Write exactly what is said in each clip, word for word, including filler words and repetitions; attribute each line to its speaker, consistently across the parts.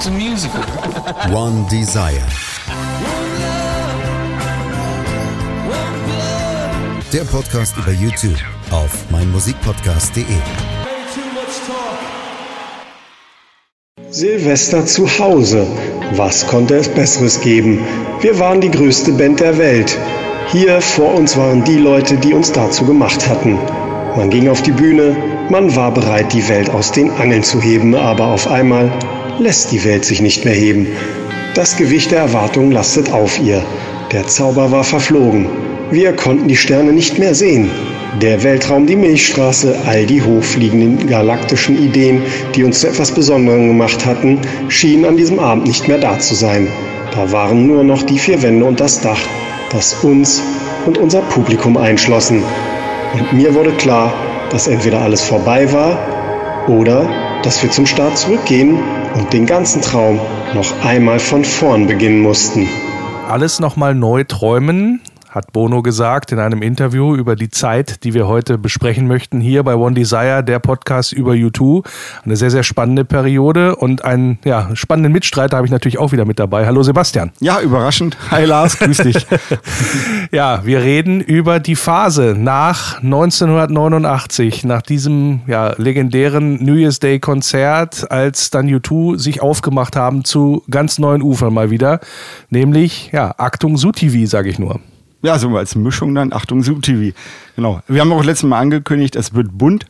Speaker 1: It's a musical.
Speaker 2: One Desire. Der Podcast über YouTube auf meinmusikpodcast punkt de.
Speaker 3: Silvester zu Hause. Was konnte es Besseres geben? Wir waren die größte Band der Welt. Hier vor uns waren die Leute, die uns dazu gemacht hatten. Man ging auf die Bühne, man war bereit, die Welt aus den Angeln zu heben, aber auf einmal lässt die Welt sich nicht mehr heben. Das Gewicht der Erwartungen lastet auf ihr. Der Zauber war verflogen. Wir konnten die Sterne nicht mehr sehen. Der Weltraum, die Milchstraße, all die hochfliegenden galaktischen Ideen, die uns zu etwas Besonderem gemacht hatten, schienen an diesem Abend nicht mehr da zu sein. Da waren nur noch die vier Wände und das Dach, das uns und unser Publikum einschlossen. Und mir wurde klar, dass entweder alles vorbei war oder dass wir zum Start zurückgehen und den ganzen Traum noch einmal von vorn beginnen mussten.
Speaker 4: Alles nochmal neu träumen, hat Bono gesagt in einem Interview über die Zeit, die wir heute besprechen möchten, hier bei One Desire, der Podcast über U zwei. Eine sehr, sehr spannende Periode und einen ja, spannenden Mitstreiter habe ich natürlich auch wieder mit dabei. Hallo Sebastian.
Speaker 5: Ja, überraschend. Hi Lars, grüß dich.
Speaker 4: Ja, wir reden über die Phase nach neunzehnhundertneunundachtzig, nach diesem ja, legendären New Year's Day Konzert, als dann U zwei sich aufgemacht haben zu ganz neuen Ufern mal wieder, nämlich ja, Achtung Su T V, sage ich nur.
Speaker 5: Ja, so als Mischung dann, Achtung, Su T V. Genau. Wir haben auch letztes Mal angekündigt, es wird bunt.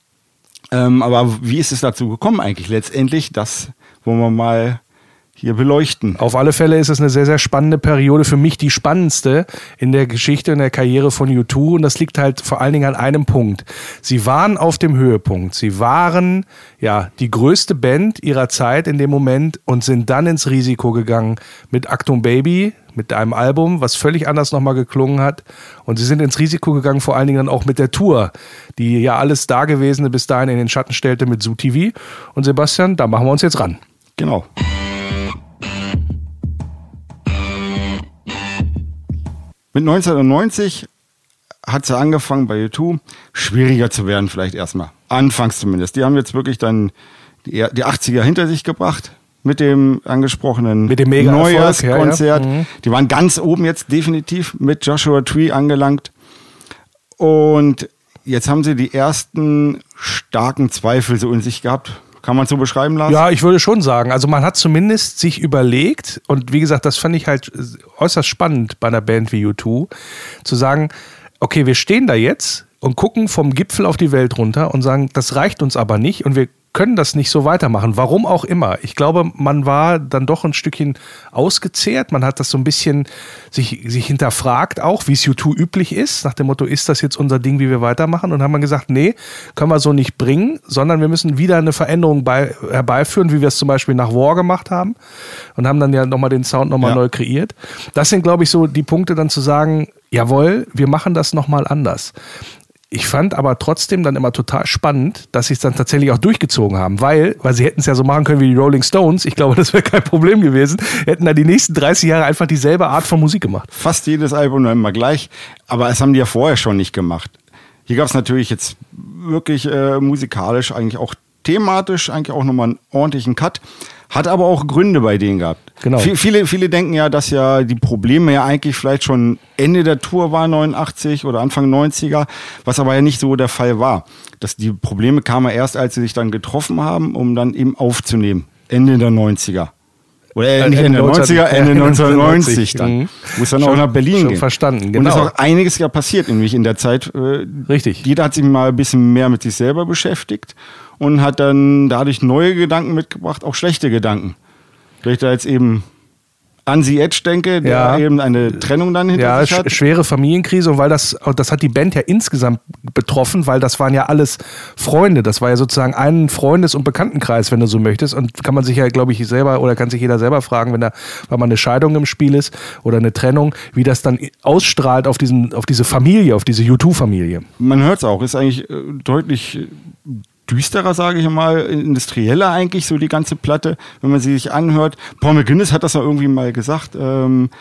Speaker 5: Ähm, aber wie ist es dazu gekommen eigentlich letztendlich? Das wollen wir mal hier beleuchten.
Speaker 4: Auf alle Fälle ist es eine sehr, sehr spannende Periode. Für mich die spannendste in der Geschichte, in der Karriere von U zwei. Und das liegt halt vor allen Dingen an einem Punkt. Sie waren auf dem Höhepunkt. Sie waren ja die größte Band ihrer Zeit in dem Moment und sind dann ins Risiko gegangen mit Achtung Baby, mit einem Album, was völlig anders nochmal geklungen hat. Und sie sind ins Risiko gegangen, vor allen Dingen dann auch mit der Tour, die ja alles Dagewesene bis dahin in den Schatten stellte mit Su T V. Und Sebastian, da machen wir uns jetzt ran.
Speaker 5: Genau. Mit neunzehnhundertneunzig hat es ja angefangen bei U zwei schwieriger zu werden, vielleicht erstmal. Anfangs zumindest. Die haben jetzt wirklich dann die, die achtziger hinter sich gebracht mit dem angesprochenen
Speaker 4: mit dem
Speaker 5: Neujahrskonzert.
Speaker 4: Ja, ja. Mhm.
Speaker 5: Die waren ganz oben jetzt definitiv mit Joshua Tree angelangt. Und jetzt haben sie die ersten starken Zweifel so in sich gehabt. Kann man so beschreiben, Lars?
Speaker 4: Ja, ich würde schon sagen. Also man hat zumindest sich überlegt, und wie gesagt, das fand ich halt äußerst spannend bei einer Band wie U zwei, zu sagen, okay, wir stehen da jetzt und gucken vom Gipfel auf die Welt runter und sagen, das reicht uns aber nicht und wir können das nicht so weitermachen, warum auch immer. Ich glaube, man war dann doch ein Stückchen ausgezehrt, man hat das so ein bisschen sich, sich hinterfragt auch, wie es U zwei üblich ist, nach dem Motto, ist das jetzt unser Ding, wie wir weitermachen? Und haben wir gesagt, nee, können wir so nicht bringen, sondern wir müssen wieder eine Veränderung bei, herbeiführen, wie wir es zum Beispiel nach War gemacht haben und haben dann ja nochmal den Sound nochmal ja. neu kreiert. Das sind, glaube ich, so die Punkte dann zu sagen, jawohl, wir machen das nochmal anders. Ich fand aber trotzdem dann immer total spannend, dass sie es dann tatsächlich auch durchgezogen haben, weil, weil sie hätten es ja so machen können wie die Rolling Stones. Ich glaube, das wäre kein Problem gewesen. Hätten da die nächsten dreißig Jahre einfach dieselbe Art von Musik gemacht.
Speaker 5: Fast jedes Album immer gleich, aber es haben die ja vorher schon nicht gemacht. Hier gab es natürlich jetzt wirklich äh, musikalisch, eigentlich auch thematisch, eigentlich auch nochmal einen ordentlichen Cut. Hat aber auch Gründe bei denen gehabt.
Speaker 4: Genau.
Speaker 5: V- viele, viele denken ja, dass ja die Probleme ja eigentlich vielleicht schon Ende der Tour waren, neunundachtzig oder Anfang neunziger, was aber ja nicht so der Fall war. Dass die Probleme kamen erst, als sie sich dann getroffen haben, um dann eben aufzunehmen. Ende der neunziger. Oder äh, nicht Ende der neunziger, Ende neunzehnhundertneunzig dann. Mhm. Wo es dann schon, auch nach Berlin
Speaker 4: schon
Speaker 5: ging.
Speaker 4: Verstanden, genau.
Speaker 5: Und es ist auch einiges ja passiert, nämlich in der Zeit. Äh,
Speaker 4: Richtig.
Speaker 5: Jeder hat sich mal ein bisschen mehr mit sich selber beschäftigt und hat dann dadurch neue Gedanken mitgebracht, auch schlechte Gedanken. Wenn ich da jetzt eben an The Edge denke, der
Speaker 4: ja.
Speaker 5: eben eine Trennung dann hinter
Speaker 4: ja,
Speaker 5: sich hat.
Speaker 4: Ja, schwere Familienkrise, und weil das, das hat die Band ja insgesamt betroffen, weil das waren ja alles Freunde, das war ja sozusagen ein Freundes- und Bekanntenkreis, wenn du so möchtest, und kann man sich ja, glaube ich, selber, oder kann sich jeder selber fragen, wenn da, weil man eine Scheidung im Spiel ist oder eine Trennung, wie das dann ausstrahlt auf diesen, auf diese Familie, auf diese U zwei Familie.
Speaker 5: Man hört es auch, ist eigentlich äh, deutlich düsterer, sage ich mal, industrieller eigentlich, so die ganze Platte, wenn man sie sich anhört. Paul McGuinness hat das ja irgendwie mal gesagt, ähm,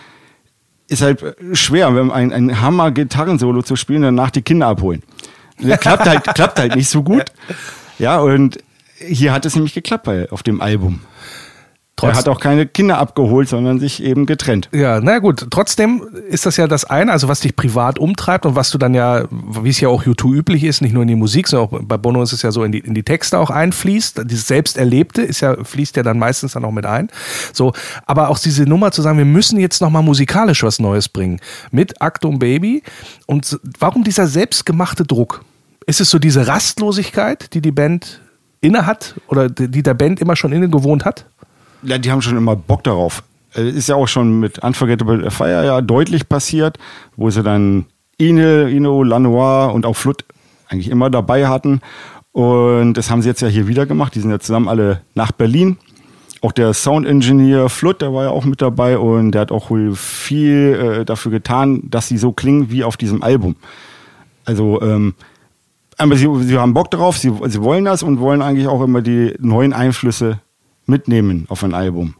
Speaker 5: ist halt schwer, wenn ein, ein Hammer-Gitarrensolo zu spielen, danach die Kinder abholen. Das klappt halt, klappt halt nicht so gut. Ja, und hier hat es nämlich geklappt bei, auf dem Album. Er hat auch keine Kinder abgeholt, sondern sich eben getrennt.
Speaker 4: Ja, na gut. Trotzdem ist das ja das eine, also was dich privat umtreibt und was du dann ja, wie es ja auch U zwei üblich ist, nicht nur in die Musik, sondern auch bei Bono ist es ja so, in die, in die Texte auch einfließt. Dieses Selbsterlebte ist ja, fließt ja dann meistens dann auch mit ein. So, aber auch diese Nummer zu sagen, wir müssen jetzt nochmal musikalisch was Neues bringen. Mit Achtung Baby. Und warum dieser selbstgemachte Druck? Ist es so diese Rastlosigkeit, die die Band inne hat oder die der Band immer schon inne gewohnt hat?
Speaker 5: Ja, die haben schon immer Bock darauf. Ist ja auch schon mit Unforgettable Fire ja deutlich passiert, wo sie dann Ine, Ino, Lanois und auch Flut eigentlich immer dabei hatten. Und das haben sie jetzt ja hier wieder gemacht. Die sind ja zusammen alle nach Berlin. Auch der Sound-Engineer Flut, der war ja auch mit dabei und der hat auch wohl viel äh, dafür getan, dass sie so klingen wie auf diesem Album. Also, ähm, aber sie, sie haben Bock drauf, sie, sie wollen das und wollen eigentlich auch immer die neuen Einflüsse mitnehmen auf ein Album.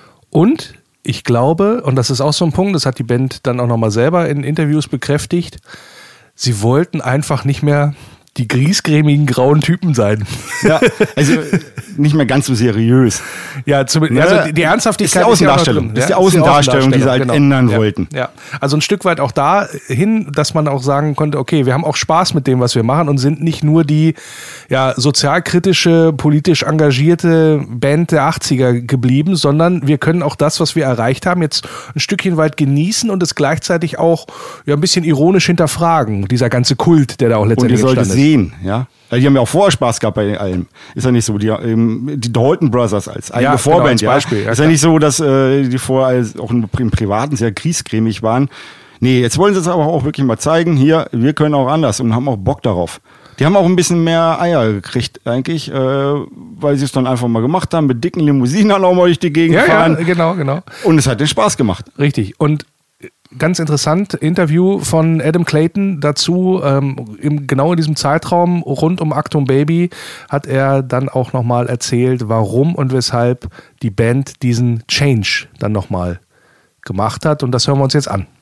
Speaker 4: Und ich glaube, und das ist auch so ein Punkt, das hat die Band dann auch nochmal selber in Interviews bekräftigt, sie wollten einfach nicht mehr die griesgrämigen grauen Typen sein.
Speaker 5: Ja, also nicht mehr ganz so seriös.
Speaker 4: Ja, zumindest, also die, die Ernsthaftigkeit
Speaker 5: ist die Außendarstellung,
Speaker 4: ist,
Speaker 5: ist die Außendarstellung, die sie halt
Speaker 4: genau.
Speaker 5: ändern
Speaker 4: ja.
Speaker 5: wollten.
Speaker 4: Ja, also ein Stück weit auch dahin, dass man auch sagen konnte, okay, wir haben auch Spaß mit dem, was wir machen und sind nicht nur die ja, sozialkritische, politisch engagierte Band der achtziger geblieben, sondern wir können auch das, was wir erreicht haben, jetzt ein Stückchen weit genießen und es gleichzeitig auch ja, ein bisschen ironisch hinterfragen, dieser ganze Kult, der da auch letztendlich entstanden ist.
Speaker 5: Sehen, ja. Die haben ja auch vorher Spaß gehabt bei allem. Ist ja nicht so, die, die Dalton Brothers als eigene
Speaker 4: ja,
Speaker 5: Vorband,
Speaker 4: genau, als Beispiel,
Speaker 5: ja.
Speaker 4: ja.
Speaker 5: Ist ja nicht so, dass äh, die vorher auch im, im Privaten sehr griesgrämig waren. Nee, jetzt wollen sie es aber auch wirklich mal zeigen, hier, wir können auch anders und haben auch Bock darauf. Die haben auch ein bisschen mehr Eier gekriegt eigentlich, äh, weil sie es dann einfach mal gemacht haben, mit dicken Limousinen auch mal durch die Gegend
Speaker 4: ja,
Speaker 5: fahren.
Speaker 4: Ja, genau, genau.
Speaker 5: Und es hat den Spaß gemacht.
Speaker 4: Richtig. Und ganz interessant, Interview von Adam Clayton dazu, ähm, im, genau in diesem Zeitraum rund um Achtung Baby hat er dann auch nochmal erzählt, warum und weshalb die Band diesen Change dann nochmal gemacht hat und das hören wir uns jetzt an.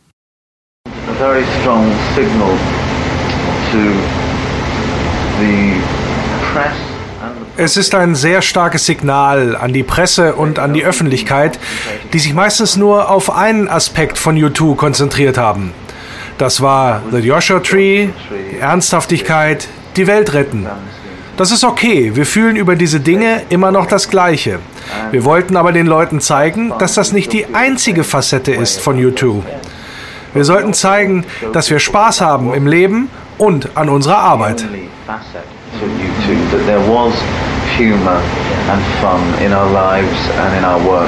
Speaker 1: A very strong signal to the press.
Speaker 4: Es ist ein sehr starkes Signal an die Presse und an die Öffentlichkeit, die sich meistens nur auf einen Aspekt von U zwei konzentriert haben. Das war The Joshua Tree, die Ernsthaftigkeit, die Welt retten. Das ist okay, wir fühlen über diese Dinge immer noch das Gleiche. Wir wollten aber den Leuten zeigen, dass das nicht die einzige Facette ist von U zwei. Wir sollten zeigen, dass wir Spaß haben im Leben und an unserer Arbeit.
Speaker 1: To U two, that there was humour and fun in our lives and in our work.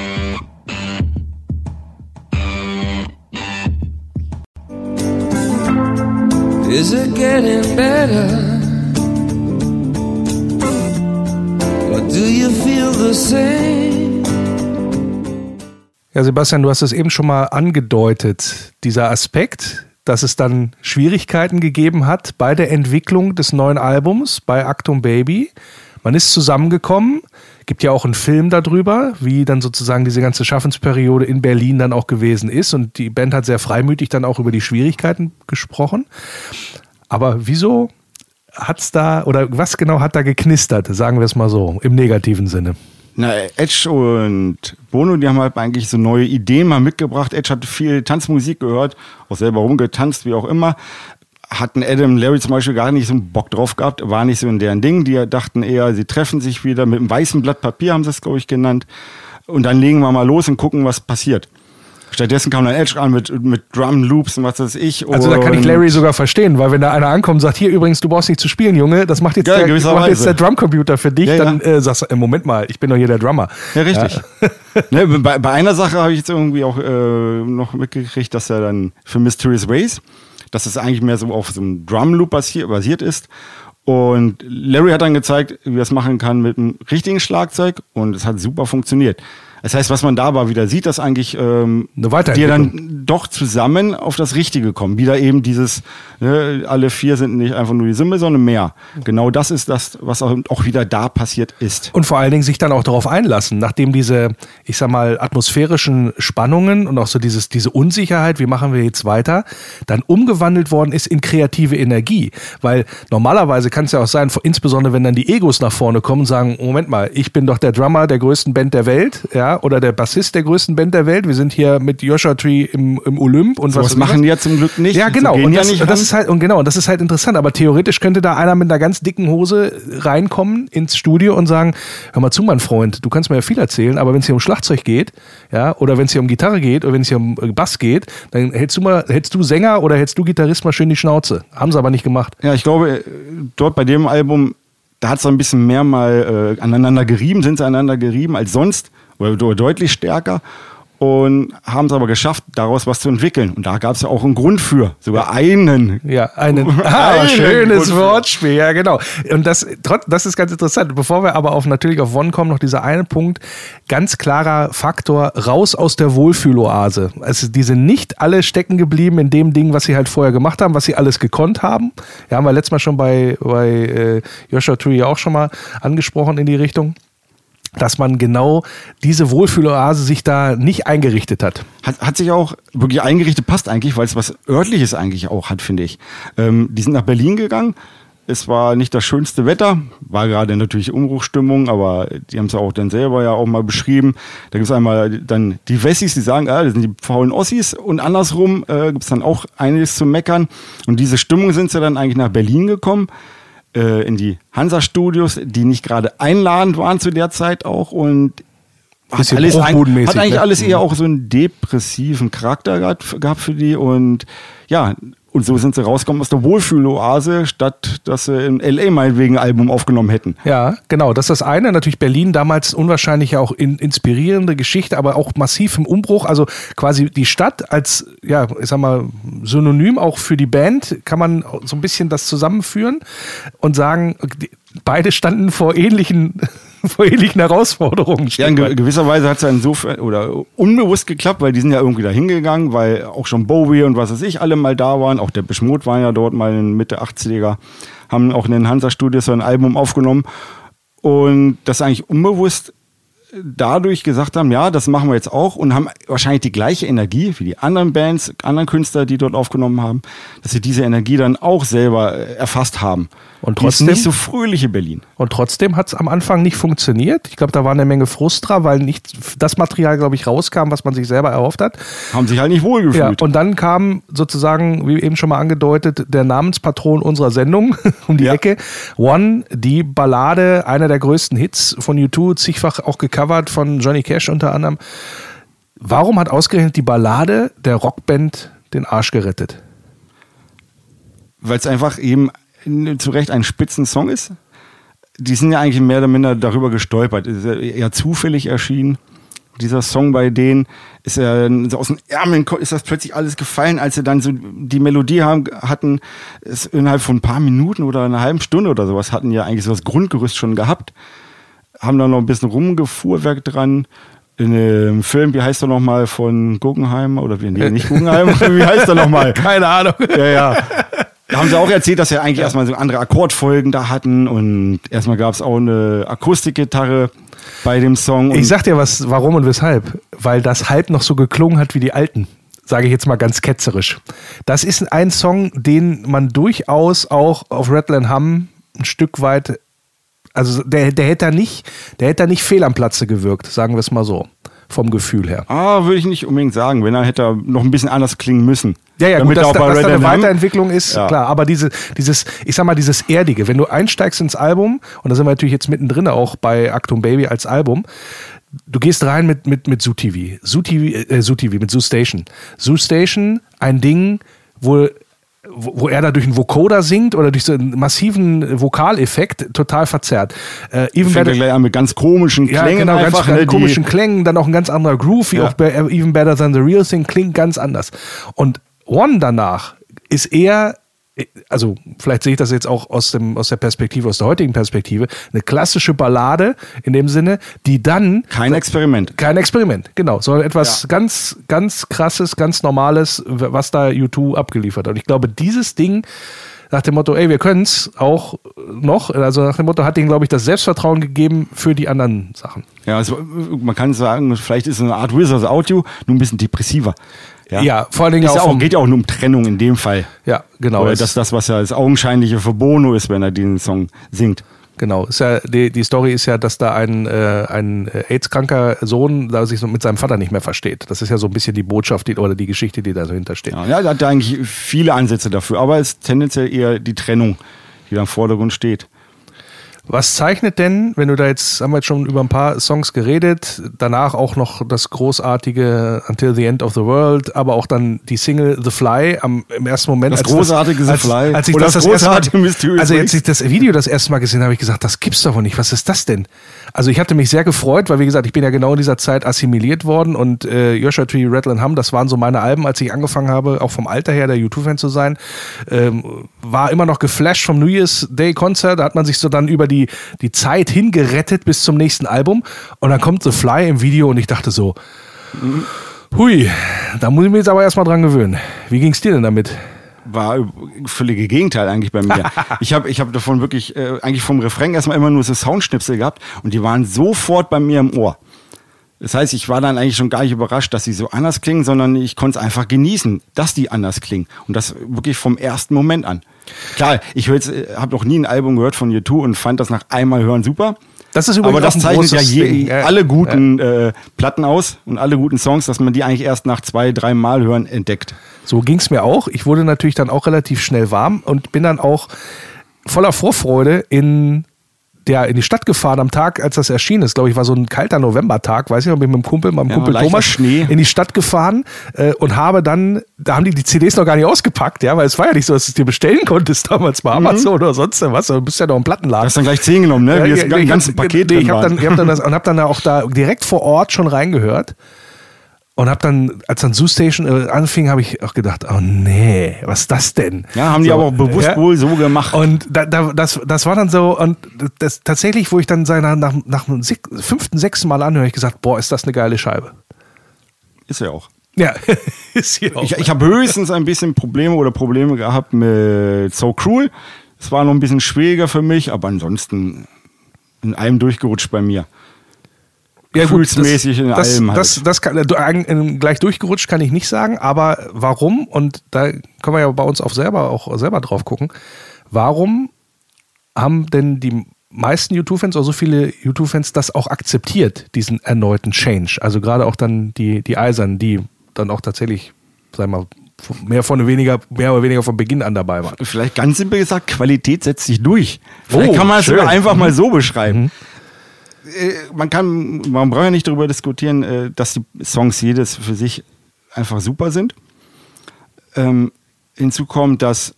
Speaker 6: Is it getting better? Or do you feel the same?
Speaker 4: Ja, Sebastian, du hast es eben schon mal angedeutet, dieser Aspekt, dass es dann Schwierigkeiten gegeben hat bei der Entwicklung des neuen Albums, bei Achtung Baby. Man ist zusammengekommen, gibt ja auch einen Film darüber, wie dann sozusagen diese ganze Schaffensperiode in Berlin dann auch gewesen ist und die Band hat sehr freimütig dann auch über die Schwierigkeiten gesprochen. Aber wieso hat's da, oder was genau hat da geknistert, sagen wir es mal so, im negativen Sinne?
Speaker 5: Na, Edge und Bono, die haben halt eigentlich so neue Ideen mal mitgebracht. Edge hat viel Tanzmusik gehört, auch selber rumgetanzt, wie auch immer. Hatten Adam, Larry zum Beispiel gar nicht so einen Bock drauf gehabt, war nicht so in deren Ding. Die dachten eher, sie treffen sich wieder mit einem weißen Blatt Papier, haben sie es, glaube ich, genannt. Und dann legen wir mal los und gucken, was passiert. Stattdessen kam dann Edge an mit, mit Drum Loops und was weiß ich.
Speaker 4: Also da kann ich Larry sogar verstehen, weil wenn da einer ankommt und sagt, hier übrigens, du brauchst nicht zu spielen, Junge, das macht jetzt,
Speaker 5: ja,
Speaker 4: der, macht jetzt der Drumcomputer für dich, ja, dann ja. Äh, sagst du, äh, Moment mal, ich bin doch hier der Drummer.
Speaker 5: Ja, richtig. Ja. ne, bei, bei einer Sache habe ich jetzt irgendwie auch äh, noch mitgekriegt, dass er dann für Mysterious Ways, dass es eigentlich mehr so auf so einem Drum Loop basiert, basiert ist. Und Larry hat dann gezeigt, wie er es machen kann mit einem richtigen Schlagzeug und es hat super funktioniert. Das heißt, was man da aber wieder sieht, dass eigentlich ähm,
Speaker 4: Eine Weiterentwicklung.
Speaker 5: die dann doch zusammen auf das Richtige kommen. Wieder eben dieses, ne, alle vier sind nicht einfach nur die Summe, sondern mehr. Genau das ist das, was auch, auch wieder da passiert ist.
Speaker 4: Und vor allen Dingen sich dann auch darauf einlassen, nachdem diese, ich sag mal, atmosphärischen Spannungen und auch so dieses, diese Unsicherheit, wie machen wir jetzt weiter, dann umgewandelt worden ist in kreative Energie. Weil normalerweise kann es ja auch sein, insbesondere wenn dann die Egos nach vorne kommen und sagen, Moment mal, ich bin doch der Drummer der größten Band der Welt, ja, oder der Bassist der größten Band der Welt. Wir sind hier mit Joshua Tree im, im Olymp und
Speaker 5: so
Speaker 4: was.
Speaker 5: Was machen die ja zum Glück nicht.
Speaker 4: Ja, genau.
Speaker 5: So
Speaker 4: und,
Speaker 5: ja
Speaker 4: das,
Speaker 5: nicht
Speaker 4: und, das ist halt, und genau, und das ist halt interessant. Aber theoretisch könnte da einer mit einer ganz dicken Hose reinkommen ins Studio und sagen, hör mal zu, mein Freund, du kannst mir ja viel erzählen, aber wenn es hier um Schlagzeug geht, ja, oder wenn es hier um Gitarre geht, oder wenn es hier um Bass geht, dann hältst du mal, hältst du Sänger oder hältst du Gitarrist mal schön die Schnauze. Haben sie aber nicht gemacht.
Speaker 5: Ja, ich glaube, dort bei dem Album, da hat es ein bisschen mehr mal äh, aneinander gerieben, sind sie aneinander gerieben als sonst oder, oder deutlich stärker und haben es aber geschafft, daraus was zu entwickeln. Und da gab es ja auch einen Grund für, sogar einen.
Speaker 4: Ja, einen, ah,
Speaker 5: einen
Speaker 4: schönes
Speaker 5: Grund
Speaker 4: Wortspiel, ja genau. Und das, das ist ganz interessant. Bevor wir aber auf natürlich auf One kommen, noch dieser eine Punkt, ganz klarer Faktor, raus aus der Wohlfühloase. Also die sind nicht alle stecken geblieben in dem Ding, was sie halt vorher gemacht haben, was sie alles gekonnt haben. Ja, haben wir letztes Mal schon bei, bei äh, Joshua Tree auch schon mal angesprochen in die Richtung, dass man genau diese Wohlfühloase sich da nicht eingerichtet hat.
Speaker 5: Hat, hat sich auch wirklich eingerichtet, passt eigentlich, weil es was Örtliches eigentlich auch hat, finde ich. Ähm, die sind nach Berlin gegangen. Es war nicht das schönste Wetter, war gerade natürlich Umbruchstimmung, aber die haben es ja auch dann selber ja auch mal beschrieben. Da gibt es einmal dann die Wessis, die sagen, ah, das sind die faulen Ossis, und andersrum äh, gibt es dann auch einiges zu meckern. Und diese Stimmung sind sie dann eigentlich nach Berlin gekommen, äh, in die Hansa-Studios, die nicht gerade einladend waren zu der Zeit auch, und hat, alles ein, hat eigentlich
Speaker 4: ne?
Speaker 5: alles eher auch so einen depressiven Charakter gehabt, gehabt für die, und ja, und so sind sie rausgekommen aus der Wohlfühloase, statt dass sie in L A meinetwegen ein Album aufgenommen hätten.
Speaker 4: Ja, genau. Das ist das eine. Natürlich Berlin, damals unwahrscheinlich auch in, inspirierende Geschichte, aber auch massiv im Umbruch. Also quasi die Stadt als, ja, ich sag mal, Synonym auch für die Band, kann man so ein bisschen das zusammenführen und sagen, beide standen vor ähnlichen vor ähnlichen Herausforderungen.
Speaker 5: Ja, in gewisser Weise hat es ja insofern oder unbewusst geklappt, weil die sind ja irgendwie da hingegangen, weil auch schon Bowie und was weiß ich alle mal da waren. Auch der Beschmut waren ja dort mal in Mitte achtziger, haben auch in den Hansa-Studios so ein Album aufgenommen, und das eigentlich unbewusst dadurch gesagt haben, ja, das machen wir jetzt auch, und haben wahrscheinlich die gleiche Energie wie die anderen Bands, anderen Künstler, die dort aufgenommen haben, dass sie diese Energie dann auch selber erfasst haben.
Speaker 4: Und trotzdem
Speaker 5: nicht so fröhliche Berlin.
Speaker 4: Und trotzdem hat es am Anfang nicht funktioniert. Ich glaube, da war eine Menge Frust dran, weil nicht das Material, glaube ich, rauskam, was man sich selber erhofft hat.
Speaker 5: Haben sich halt nicht wohlgefühlt.
Speaker 4: Ja, und dann kam sozusagen, wie eben schon mal angedeutet, der Namenspatron unserer Sendung um die
Speaker 5: ja.
Speaker 4: Ecke. One, die Ballade, einer der größten Hits von U zwei, zigfach auch gecovert von Johnny Cash unter anderem. Warum hat ausgerechnet die Ballade der Rockband den Arsch gerettet?
Speaker 5: Weil es einfach eben zu Recht ein Spitzensong ist. Die sind ja eigentlich mehr oder minder darüber gestolpert. Ist ja eher zufällig erschienen. Dieser Song bei denen ist ja so aus den Ärmeln, ist das plötzlich alles gefallen, als sie dann so die Melodie haben, hatten, ist innerhalb von ein paar Minuten oder einer halben Stunde oder sowas, hatten ja eigentlich so das Grundgerüst schon gehabt. Haben dann noch ein bisschen rumgefuhrwerk dran. In dem Film, wie heißt er nochmal, von Guggenheim? Oder wie, nee, nicht Guggenheim, wie heißt er nochmal?
Speaker 4: Keine Ahnung.
Speaker 5: Ja, ja. Da haben sie auch erzählt, dass sie eigentlich ja. erstmal so andere Akkordfolgen da hatten, und erstmal gab es auch eine Akustikgitarre bei dem Song.
Speaker 4: Ich sag dir was, warum und weshalb. Weil das halb noch so geklungen hat wie die alten. Sage ich jetzt mal ganz ketzerisch. Das ist ein Song, den man durchaus auch auf Rattle and Hum ein Stück weit, also der, der hätte da nicht, der hätte da nicht fehl am Platze gewirkt, sagen wir es mal so, vom Gefühl her.
Speaker 5: Ah, würde ich nicht unbedingt sagen, wenn er hätte noch ein bisschen anders klingen müssen.
Speaker 4: Ja, ja,
Speaker 5: damit
Speaker 4: gut, dass,
Speaker 5: auch
Speaker 4: da,
Speaker 5: bei
Speaker 4: dass da eine
Speaker 5: Red
Speaker 4: Weiterentwicklung ist,
Speaker 5: ja.
Speaker 4: klar, aber diese, dieses, ich sag mal, dieses Erdige, wenn du einsteigst ins Album, und da sind wir natürlich jetzt mittendrin auch bei Achtung Baby als Album, du gehst rein mit, mit, mit Zoo T V, Zoo T V, äh, Zoo T V, mit Zoo Station. Zoo Station, ein Ding, wo wo er da durch einen Vocoder singt oder durch so einen massiven Vokaleffekt total verzerrt. Äh, even
Speaker 5: Fängt er gleich an mit ganz komischen Klängen.
Speaker 4: Ja, genau,
Speaker 5: einfach,
Speaker 4: ganz,
Speaker 5: ne,
Speaker 4: komischen Klängen, dann auch ein ganz anderer Groove, wie
Speaker 5: ja.
Speaker 4: auch bei Even Better Than the Real Thing, klingt ganz anders. Und One danach ist eher also vielleicht sehe ich das jetzt auch aus dem aus der Perspektive, aus der heutigen Perspektive, eine klassische Ballade in dem Sinne, die dann...
Speaker 5: Kein Experiment.
Speaker 4: Kein Experiment, genau, sondern etwas
Speaker 5: Ja.
Speaker 4: ganz, ganz krasses, ganz Normales, was da U zwei abgeliefert hat. Und ich glaube, dieses Ding nach dem Motto, ey, wir können es auch noch, also nach dem Motto hat denen, glaube ich, das Selbstvertrauen gegeben für die anderen Sachen.
Speaker 5: Ja, also, man kann sagen, vielleicht ist es eine Art Wizards Audio, nur ein bisschen depressiver. Ja,
Speaker 4: Ja, vor allen Dingen
Speaker 5: ist
Speaker 4: auch
Speaker 5: ja auch,
Speaker 4: vom-
Speaker 5: geht ja auch nur um Trennung in dem Fall.
Speaker 4: Ja, genau.
Speaker 5: Oder
Speaker 4: es-
Speaker 5: das, das, was ja das Augenscheinliche für Bono ist, wenn er den Song singt.
Speaker 4: Genau, ist ja, die, die Story ist ja, dass da ein, äh, ein AIDS-kranker Sohn da sich so mit seinem Vater nicht mehr versteht. Das ist ja so ein bisschen die Botschaft die, oder die Geschichte, die da so hintersteht.
Speaker 5: Ja, ja, da hat er eigentlich viele Ansätze dafür, aber es ist tendenziell eher die Trennung, die da im Vordergrund steht.
Speaker 4: Was zeichnet denn, wenn du da jetzt, haben wir jetzt schon über ein paar Songs geredet, danach auch noch das großartige Until the End of the World, aber auch dann die Single The Fly am, im ersten Moment.
Speaker 5: Das
Speaker 4: als
Speaker 5: großartige The
Speaker 4: als,
Speaker 5: Fly
Speaker 4: Als ich
Speaker 5: oder
Speaker 4: das,
Speaker 5: das
Speaker 4: das erste
Speaker 5: großartige
Speaker 4: Mal,
Speaker 5: Mysterious
Speaker 4: Also
Speaker 5: Ways.
Speaker 4: als ich das Video das erste Mal gesehen habe, habe ich gesagt, das gibt's doch wohl nicht. Was ist das denn? Also ich hatte mich sehr gefreut, weil wie gesagt, ich bin ja genau in dieser Zeit assimiliert worden und äh, Joshua Tree, Rattle and Hum, das waren so meine Alben, als ich angefangen habe, auch vom Alter her der U zwei Fan zu sein, ähm, war immer noch geflasht vom New Year's Day Konzert, da hat man sich so dann über die, die Zeit hingerettet bis zum nächsten Album und dann kommt The Fly im Video und ich dachte so, hui, da muss ich mir jetzt aber erstmal dran gewöhnen. Wie ging's dir denn damit?
Speaker 5: War völlige Gegenteil eigentlich bei mir. ich habe ich hab davon wirklich, äh, eigentlich vom Refrain erstmal immer nur so Soundschnipsel gehabt und die waren sofort bei mir im Ohr. Das heißt, ich war dann eigentlich schon gar nicht überrascht, dass sie so anders klingen, sondern ich konnte es einfach genießen, dass die anders klingen. Und das wirklich vom ersten Moment an. Klar, ich habe noch nie ein Album gehört von U zwei und fand das nach einmal hören super.
Speaker 4: Das ist übrigens
Speaker 5: Aber das
Speaker 4: auch ein
Speaker 5: zeichnet ja
Speaker 4: großes
Speaker 5: je,
Speaker 4: Ding. Ja,
Speaker 5: alle guten äh, Platten aus und alle guten Songs, dass man die eigentlich erst nach zwei, drei Mal hören entdeckt.
Speaker 4: So ging's mir auch. Ich wurde natürlich dann auch relativ schnell warm und bin dann auch voller Vorfreude in, der, in die Stadt gefahren am Tag, als das erschienen ist. Glaube ich, war so ein kalter Novembertag, weiß ich noch, bin mit dem Kumpel, meinem
Speaker 5: Ja,
Speaker 4: Kumpel
Speaker 5: leichter
Speaker 4: Thomas,
Speaker 5: Schnee.
Speaker 4: in die Stadt gefahren äh, und habe dann, da haben die die C Ds noch gar nicht ausgepackt, ja, weil es war ja nicht so, dass du es dir bestellen konntest damals bei Amazon oder sonst was. Du bist ja noch im Plattenladen.
Speaker 5: Du hast dann gleich zehn genommen, ne? Wie
Speaker 4: Ja,
Speaker 5: das
Speaker 4: ja, ich
Speaker 5: ganze
Speaker 4: hab-
Speaker 5: Paket
Speaker 4: nee,
Speaker 5: drin
Speaker 4: ich hab
Speaker 5: war.
Speaker 4: dann, ich hab dann das, und hab dann auch da direkt vor Ort schon reingehört. Und hab dann, als dann Zoo Station äh, anfing, habe ich auch gedacht, oh nee, was ist das denn?
Speaker 5: Ja, haben die
Speaker 4: So,
Speaker 5: aber auch bewusst
Speaker 4: ja.
Speaker 5: wohl so gemacht.
Speaker 4: Und da, da, das, das war dann so, und das tatsächlich, wo ich dann nach, nach, nach dem sech- fünften, sechsten Mal anhöre, hab ich gesagt, boah, ist das eine geile Scheibe.
Speaker 5: Ist ja auch.
Speaker 4: Ja, ist hier auch.
Speaker 5: Ich, ich habe höchstens ein bisschen Probleme oder Probleme gehabt mit So Cruel. Es war noch ein bisschen schwieriger für mich, aber ansonsten in allem durchgerutscht bei mir.
Speaker 4: Ja, gut,
Speaker 5: gefühlsmäßig in
Speaker 4: das,
Speaker 5: allem halt.
Speaker 4: Das, das kann, du, äh, gleich durchgerutscht kann ich nicht sagen, aber warum, und da können wir ja bei uns auch selber, auch selber drauf gucken, warum haben denn die meisten U zwei Fans oder so viele U zwei Fans das auch akzeptiert, diesen erneuten Change? Also gerade auch dann die, die Eisern, die dann auch tatsächlich, sagen wir mal, mehr von weniger, mehr oder weniger von Beginn an dabei waren.
Speaker 5: Vielleicht ganz simpel gesagt, Qualität setzt sich durch. Vielleicht
Speaker 4: Oh,
Speaker 5: kann man es
Speaker 4: schön.
Speaker 5: sogar einfach mal so beschreiben. Äh, Man kann, man braucht ja nicht darüber diskutieren, äh, dass die Songs jedes für sich einfach super sind. Ähm, hinzu kommt, dass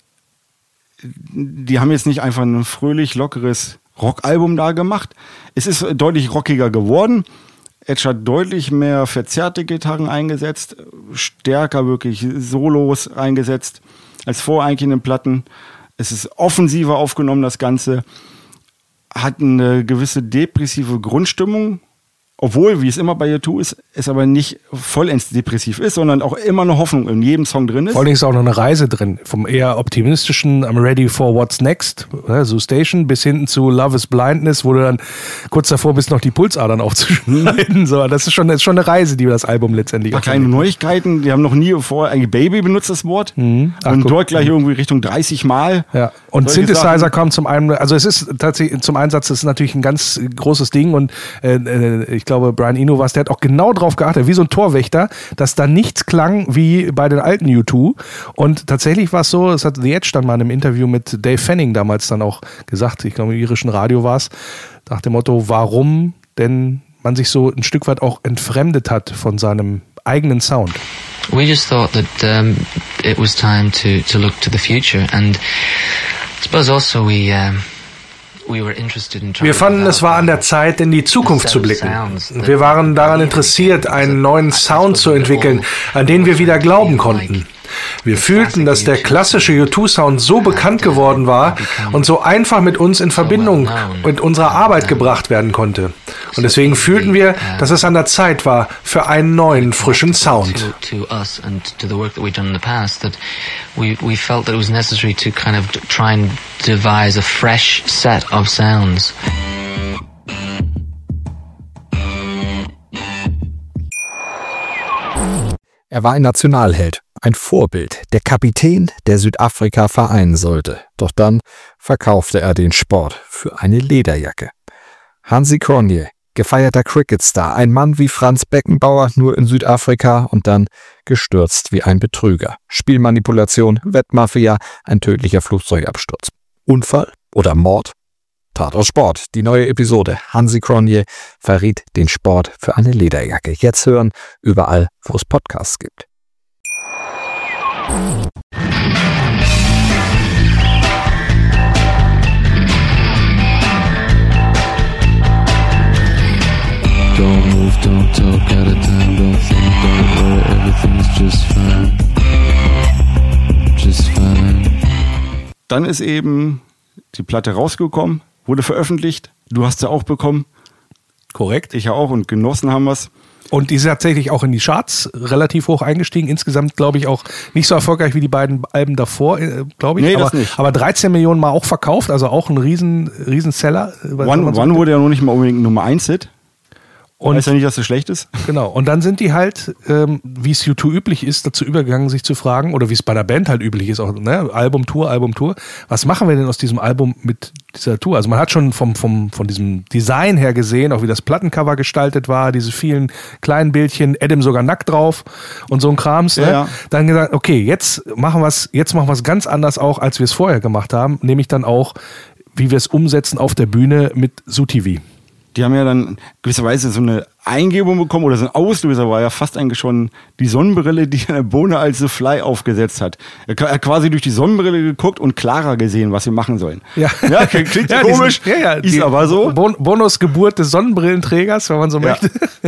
Speaker 5: die haben jetzt nicht einfach ein fröhlich, lockeres Rockalbum da gemacht. Es ist deutlich rockiger geworden. Edge hat deutlich mehr verzerrte Gitarren eingesetzt, stärker wirklich Solos eingesetzt als vor eigentlich in den Platten. Es ist offensiver aufgenommen, das Ganze. Hat eine gewisse depressive Grundstimmung, obwohl, wie es immer bei U zwei ist, es aber nicht vollends depressiv ist, sondern auch immer eine Hoffnung in jedem Song drin ist.
Speaker 4: Vor allem ist auch noch eine Reise drin, vom eher optimistischen I'm ready for what's next, ne, so Station, bis hinten zu Love is Blindness, wo du dann kurz davor bist, noch die Pulsadern aufzuschneiden. So, das ist schon, das ist schon eine Reise, die das Album letztendlich
Speaker 5: Ein paar kleine Neuigkeiten, die haben noch nie vorher eigentlich Baby benutzt, das Wort.
Speaker 4: Mhm. Ach,
Speaker 5: und
Speaker 4: guck.
Speaker 5: dort gleich irgendwie Richtung dreißig Mal.
Speaker 4: Ja, und
Speaker 5: Solche
Speaker 4: Synthesizer
Speaker 5: Sachen.
Speaker 4: kam zum einen, also es ist tatsächlich zum Einsatz, das ist natürlich ein ganz großes Ding und äh, äh, ich glaube, Brian Eno war es, der hat auch genau drauf geachtet, wie so ein Torwächter, dass da nichts klang wie bei den alten U zwei. Und tatsächlich war es so, das hat The Edge dann mal in einem Interview mit Dave Fanning damals dann auch gesagt, ich glaube im irischen Radio war es, nach dem Motto, warum denn man sich so ein Stück weit auch entfremdet hat von seinem eigenen Sound.
Speaker 7: We just thought that um, it was time to, to look to the future, and I suppose also we um, we were interested in trying
Speaker 4: Wir
Speaker 7: to
Speaker 4: fanden, es war an der Zeit, in die Zukunft zu blicken. Wir waren daran interessiert, einen neuen Sound zu entwickeln, an den wir wieder glauben konnten. Wir fühlten, dass der klassische U zwei Sound so bekannt geworden war und so einfach mit uns in Verbindung mit unserer Arbeit gebracht werden konnte. Und deswegen fühlten wir, dass es an der Zeit war für einen neuen, frischen Sound.
Speaker 7: We we felt that it was necessary to kind of try and devise a fresh set of sounds.
Speaker 8: Er war ein Nationalheld, ein Vorbild, der Kapitän, der Südafrika vereinen sollte. Doch dann verkaufte er den Sport für eine Lederjacke. Hansi Cronje, gefeierter Cricketstar, ein Mann wie Franz Beckenbauer, nur in Südafrika und dann gestürzt wie ein Betrüger. Spielmanipulation, Wettmafia, ein tödlicher Flugzeugabsturz. Unfall oder Mord? Tatort Sport, die neue Episode. Hansi Cronje verriet den Sport für eine Lederjacke. Jetzt hören, überall, wo es Podcasts gibt.
Speaker 6: Don't move, don't talk, out of time, don't think, don't worry, everything's just fine. Just fine.
Speaker 5: Dann ist eben die Platte rausgekommen, wurde veröffentlicht. Du hast sie auch bekommen.
Speaker 4: Korrekt.
Speaker 5: Ich ja auch und genossen haben wir es.
Speaker 4: Und die ist tatsächlich auch in die Charts relativ hoch eingestiegen. Insgesamt, glaube ich, auch nicht so erfolgreich wie die beiden Alben davor, äh, glaube ich.
Speaker 5: Nee,
Speaker 4: aber,
Speaker 5: das nicht.
Speaker 4: aber dreizehn Millionen Mal auch verkauft, also auch ein riesen, riesen Seller.
Speaker 5: One, One wurde ja noch nicht mal unbedingt Nummer eins Hit.
Speaker 4: Und
Speaker 5: heißt ja nicht, dass es schlecht ist.
Speaker 4: Genau. Und dann sind die halt, ähm, wie es U zwei üblich ist, dazu übergegangen, sich zu fragen, oder wie es bei der Band halt üblich ist, auch ne? Album, Tour, Album, Tour. Was machen wir denn aus diesem Album mit dieser Tour? Also man hat schon vom, vom, von diesem Design her gesehen, auch wie das Plattencover gestaltet war, diese vielen kleinen Bildchen, Adam sogar nackt drauf und so ein Krams. Ne?
Speaker 5: Ja, ja.
Speaker 4: Dann gesagt, okay, jetzt machen wir es, jetzt machen wir es ganz anders auch, als wir es vorher gemacht haben, nämlich dann auch, wie wir es umsetzen auf der Bühne mit SUTV.
Speaker 5: Die haben ja dann gewisserweise so eine Eingebung bekommen oder so ein Auslöser war ja fast eigentlich schon die Sonnenbrille, die der Bono als The Fly aufgesetzt hat. Er hat quasi durch die Sonnenbrille geguckt und klarer gesehen, was wir machen sollen.
Speaker 4: Ja,
Speaker 5: ja klingt
Speaker 4: ja,
Speaker 5: komisch,
Speaker 4: diesen, ja, ja,
Speaker 5: ist aber so.
Speaker 4: Bon- Bonos Geburt des Sonnenbrillenträgers, wenn man so
Speaker 5: ja.
Speaker 4: möchte.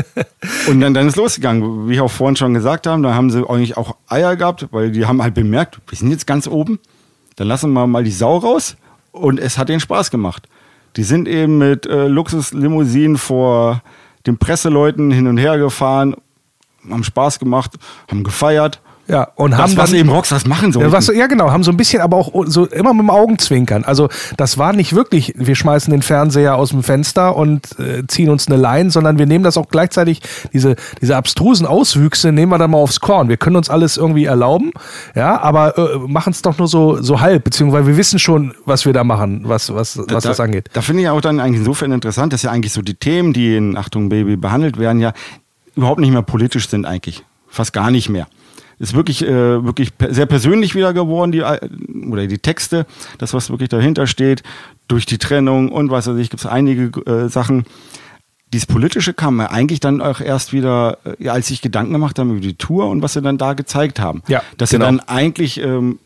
Speaker 5: Und dann, dann ist losgegangen, wie ich auch vorhin schon gesagt habe, da haben sie eigentlich auch Eier gehabt, weil die haben halt bemerkt, wir sind jetzt ganz oben, dann lassen wir mal die Sau raus und es hat denen Spaß gemacht. Die sind eben mit äh, Luxuslimousinen vor den Presseleuten hin und her gefahren, haben Spaß gemacht, haben gefeiert.
Speaker 4: Ja, und
Speaker 5: das,
Speaker 4: haben
Speaker 5: was
Speaker 4: dann,
Speaker 5: eben Rockstars machen sollten.
Speaker 4: Ja, was, ja, genau, haben so ein bisschen, aber auch so immer mit dem Augenzwinkern. Also das war nicht wirklich, wir schmeißen den Fernseher aus dem Fenster und äh, ziehen uns eine Line, sondern wir nehmen das auch gleichzeitig, diese, diese abstrusen Auswüchse nehmen wir dann mal aufs Korn. Wir können uns alles irgendwie erlauben, ja, aber äh, machen es doch nur so, so halb, beziehungsweise wir wissen schon, was wir da machen, was, was, was
Speaker 5: da,
Speaker 4: das angeht.
Speaker 5: Da finde ich auch dann eigentlich insofern interessant, dass ja eigentlich so die Themen, die in Achtung Baby behandelt werden, ja überhaupt nicht mehr politisch sind eigentlich. Fast gar nicht mehr. Ist wirklich, äh, wirklich sehr persönlich wieder geworden, die, oder die Texte, das, was wirklich dahinter steht, durch die Trennung und was weiß ich, gibt es einige äh, Sachen. Dieses Politische kam ja eigentlich dann auch erst wieder, äh, als sich Gedanken gemacht haben über die Tour und was sie dann da gezeigt haben.
Speaker 4: Ja,
Speaker 5: Dass
Speaker 4: genau.
Speaker 5: sie dann eigentlich ähm,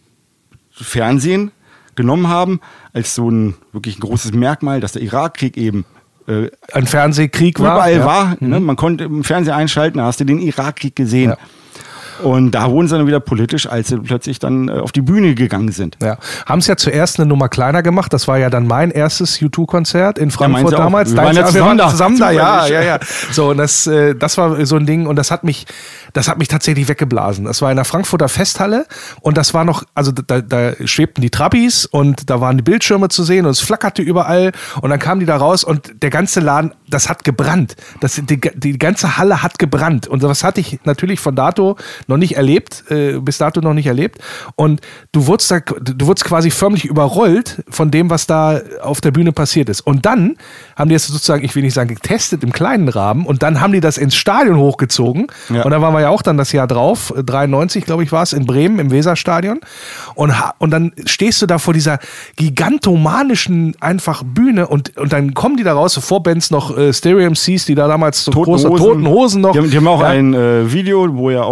Speaker 5: Fernsehen genommen haben, als so ein wirklich ein großes Merkmal, dass der Irakkrieg eben äh,
Speaker 4: ein Fernsehkrieg war.
Speaker 5: überall
Speaker 4: ja.
Speaker 5: war.
Speaker 4: Mhm.
Speaker 5: Ne? Man konnte im Fernseher einschalten, da hast du den Irakkrieg gesehen.
Speaker 4: Ja.
Speaker 5: Und da wurden sie dann wieder politisch, als sie plötzlich dann äh, auf die Bühne gegangen sind.
Speaker 4: Ja, haben es ja zuerst eine Nummer kleiner gemacht. Das war ja dann mein erstes U zwei Konzert in Frankfurt
Speaker 5: Ja,
Speaker 4: damals.
Speaker 5: wir waren ja
Speaker 4: Deins-
Speaker 5: zusammen da.
Speaker 4: zusammen da, ja,
Speaker 5: Zufällig.
Speaker 4: ja, ja. So, und das, äh, das war so ein Ding und das hat mich, das hat mich tatsächlich weggeblasen. Das war in der Frankfurter Festhalle und das war noch, also da, da schwebten die Trabbis und da waren die Bildschirme zu sehen und es flackerte überall und dann kamen die da raus und der ganze Laden, das hat gebrannt. Das, die, die ganze Halle hat gebrannt und das hatte ich natürlich von dato noch nicht erlebt. Bis dato noch nicht erlebt. Und du wurdest, da, du wurdest quasi förmlich überrollt von dem, was da auf der Bühne passiert ist. Und dann haben die das sozusagen, ich will nicht sagen getestet im kleinen Rahmen, und dann haben die das ins Stadion hochgezogen. Ja. Und da waren wir ja auch dann das Jahr drauf, dreiundneunzig, glaube ich, war es, in Bremen im Weserstadion. Und, und dann stehst du da vor dieser gigantomanischen einfach Bühne und, und dann kommen die da raus, so Vorbands noch äh, Stereo M Cs, die da damals so
Speaker 5: Toten
Speaker 4: große
Speaker 5: Hosen.
Speaker 4: Toten Hosen noch.
Speaker 5: Die haben, die haben auch
Speaker 4: ja.
Speaker 5: ein äh, Video, wo ja auch von dem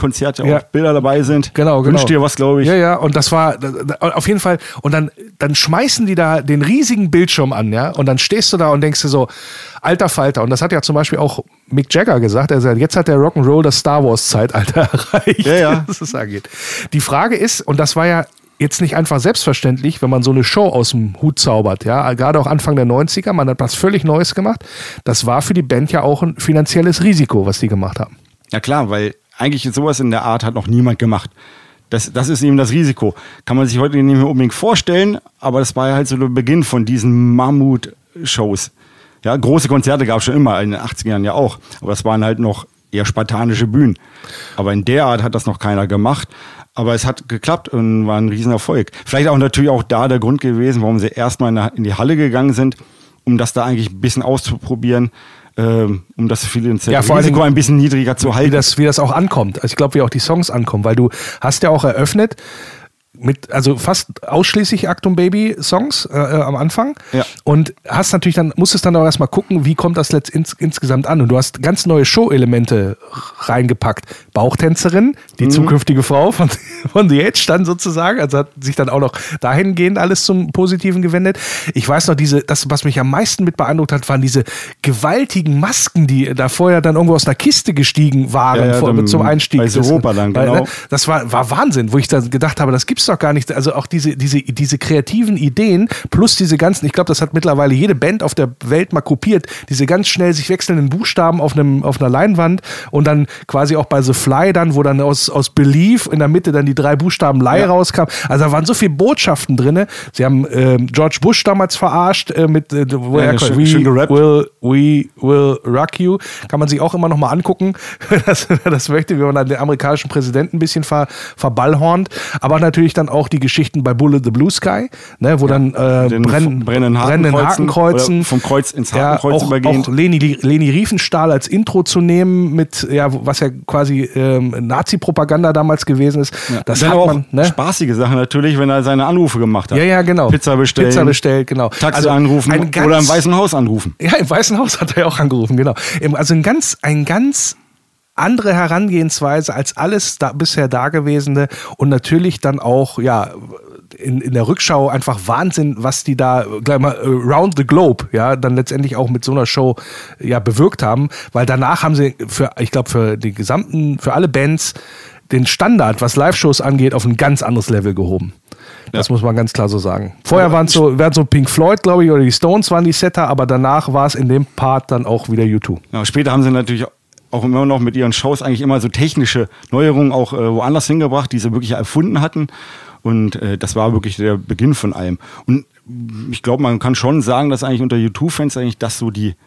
Speaker 5: Konzert ja auch
Speaker 4: Ja.
Speaker 5: Bilder dabei sind.
Speaker 4: Genau, genau.
Speaker 5: Wünsch dir was, glaube ich.
Speaker 4: Ja, ja, und das war da- da- auf jeden Fall, und dann, dann schmeißen die da den riesigen Bildschirm an, ja, und dann stehst du da und denkst dir so, alter Falter, und das hat ja zum Beispiel auch Mick Jagger gesagt, er sagt, jetzt hat der Rock'n'Roll das Star Wars Zeitalter erreicht,
Speaker 5: Ja, ja.
Speaker 4: was es angeht. Die Frage ist, und das war ja jetzt nicht einfach selbstverständlich, wenn man so eine Show aus dem Hut zaubert, ja, gerade auch Anfang der neunziger, man hat was völlig Neues gemacht, das war für die Band ja auch ein finanzielles Risiko, was die gemacht haben.
Speaker 5: Ja klar, weil eigentlich sowas in der Art hat noch niemand gemacht. Das, das ist eben das Risiko. Kann man sich heute nicht mehr unbedingt vorstellen, aber das war ja halt so der Beginn von diesen Mammut-Shows. Ja, große Konzerte gab es schon immer, in den achtziger Jahren ja auch, aber das waren halt noch eher spartanische Bühnen. Aber in der Art hat das noch keiner gemacht. Aber es hat geklappt und war ein Riesenerfolg. Vielleicht auch natürlich auch da der Grund gewesen, warum sie erstmal in, in die Halle gegangen sind, um das da eigentlich ein bisschen auszuprobieren, ähm, um das finanzielle
Speaker 4: Ja, vor allen
Speaker 5: Risiko
Speaker 4: Dingen,
Speaker 5: ein bisschen niedriger zu
Speaker 4: Wie
Speaker 5: halten.
Speaker 4: das, wie das auch ankommt. Also ich glaube, wie auch die Songs ankommen, weil du hast ja auch eröffnet mit, also fast ausschließlich Achtung Baby Songs äh, äh, am Anfang.
Speaker 5: Ja.
Speaker 4: Und hast natürlich dann, musstest dann auch erstmal gucken, wie kommt das letzt ins, insgesamt an. Und du hast ganz neue Show-Elemente reingepackt. Bauchtänzerin, die
Speaker 5: Mhm.
Speaker 4: zukünftige Frau von, von The Edge dann sozusagen, also hat sich dann auch noch dahingehend alles zum Positiven gewendet. Ich weiß noch, diese, das, was mich am meisten mit beeindruckt hat, waren diese gewaltigen Masken, die da vorher dann irgendwo aus einer Kiste gestiegen waren
Speaker 5: Ja, ja,
Speaker 4: vor,
Speaker 5: dann
Speaker 4: zum Einstieg.
Speaker 5: bei Europa dann,
Speaker 4: Weil,
Speaker 5: genau.
Speaker 4: ne, das war, war Wahnsinn, wo ich dann gedacht habe, das gibt's doch gar nicht. Also auch diese, diese, diese kreativen Ideen plus diese ganzen, ich glaube, das hat mittlerweile jede Band auf der Welt mal kopiert, diese ganz schnell sich wechselnden Buchstaben auf einem, auf einer Leinwand und dann quasi auch bei The Fly dann, wo dann aus, aus Belief in der Mitte dann die drei Buchstaben Lie
Speaker 5: Ja.
Speaker 4: rauskam. Also da waren so viele Botschaften drin. Sie haben ähm, George Bush damals verarscht äh, mit äh, wo
Speaker 5: Ja,
Speaker 4: er
Speaker 5: schön-
Speaker 4: we
Speaker 5: schön gerappt.
Speaker 4: will, we will rock you. Kann man sich auch immer noch mal angucken, das, das möchte, wie man dann den amerikanischen Präsidenten ein bisschen ver, verballhornt. Aber natürlich dann auch die Geschichten bei Bullet the Blue Sky, ne, wo dann äh,
Speaker 5: Den
Speaker 4: brennen,
Speaker 5: brennenden
Speaker 4: brennenden
Speaker 5: Hakenkreuzen
Speaker 4: Hakenkreuzen.
Speaker 5: oder vom Kreuz ins
Speaker 4: Ja,
Speaker 5: Hakenkreuz
Speaker 4: auch,
Speaker 5: übergehend.
Speaker 4: auch Leni, Leni Riefenstahl als Intro zu nehmen, mit, ja, was ja quasi ähm, Nazi-Propaganda damals gewesen ist. Das
Speaker 5: Dann
Speaker 4: hat
Speaker 5: auch
Speaker 4: man, ne?
Speaker 5: spaßige Sachen natürlich, wenn er seine Anrufe gemacht hat.
Speaker 4: Ja, ja, genau.
Speaker 5: Pizza bestellen,
Speaker 4: Pizza bestellt, genau.
Speaker 5: Taxi
Speaker 4: Also
Speaker 5: anrufen
Speaker 4: ein ganz-
Speaker 5: oder im Weißen Haus anrufen.
Speaker 4: Ja, im Weißen Haus hat er ja auch angerufen, genau. Im- Also ein ganz, ein ganz andere Herangehensweise als alles da, bisher Dagewesene und natürlich dann auch, ja, in, in der Rückschau einfach Wahnsinn, was die da gleich mal äh, round the globe, ja, dann letztendlich auch mit so einer Show ja bewirkt haben, weil danach haben sie für, ich glaube, für die gesamten, für alle Bands den Standard, was Live-Shows angeht, auf ein ganz anderes Level gehoben. Das muss man ganz klar so sagen. Vorher waren es so, waren so Pink Floyd, glaube ich, oder die Stones waren die Setter, aber danach war es in dem Part dann auch wieder U zwei.
Speaker 5: Ja, später haben sie natürlich auch immer noch mit ihren Shows eigentlich immer so technische Neuerungen auch äh, woanders hingebracht, die sie wirklich erfunden hatten. Und äh, das war wirklich der Beginn von allem. Und ich glaube, man kann schon sagen, dass eigentlich unter U zwei-Fans eigentlich das so die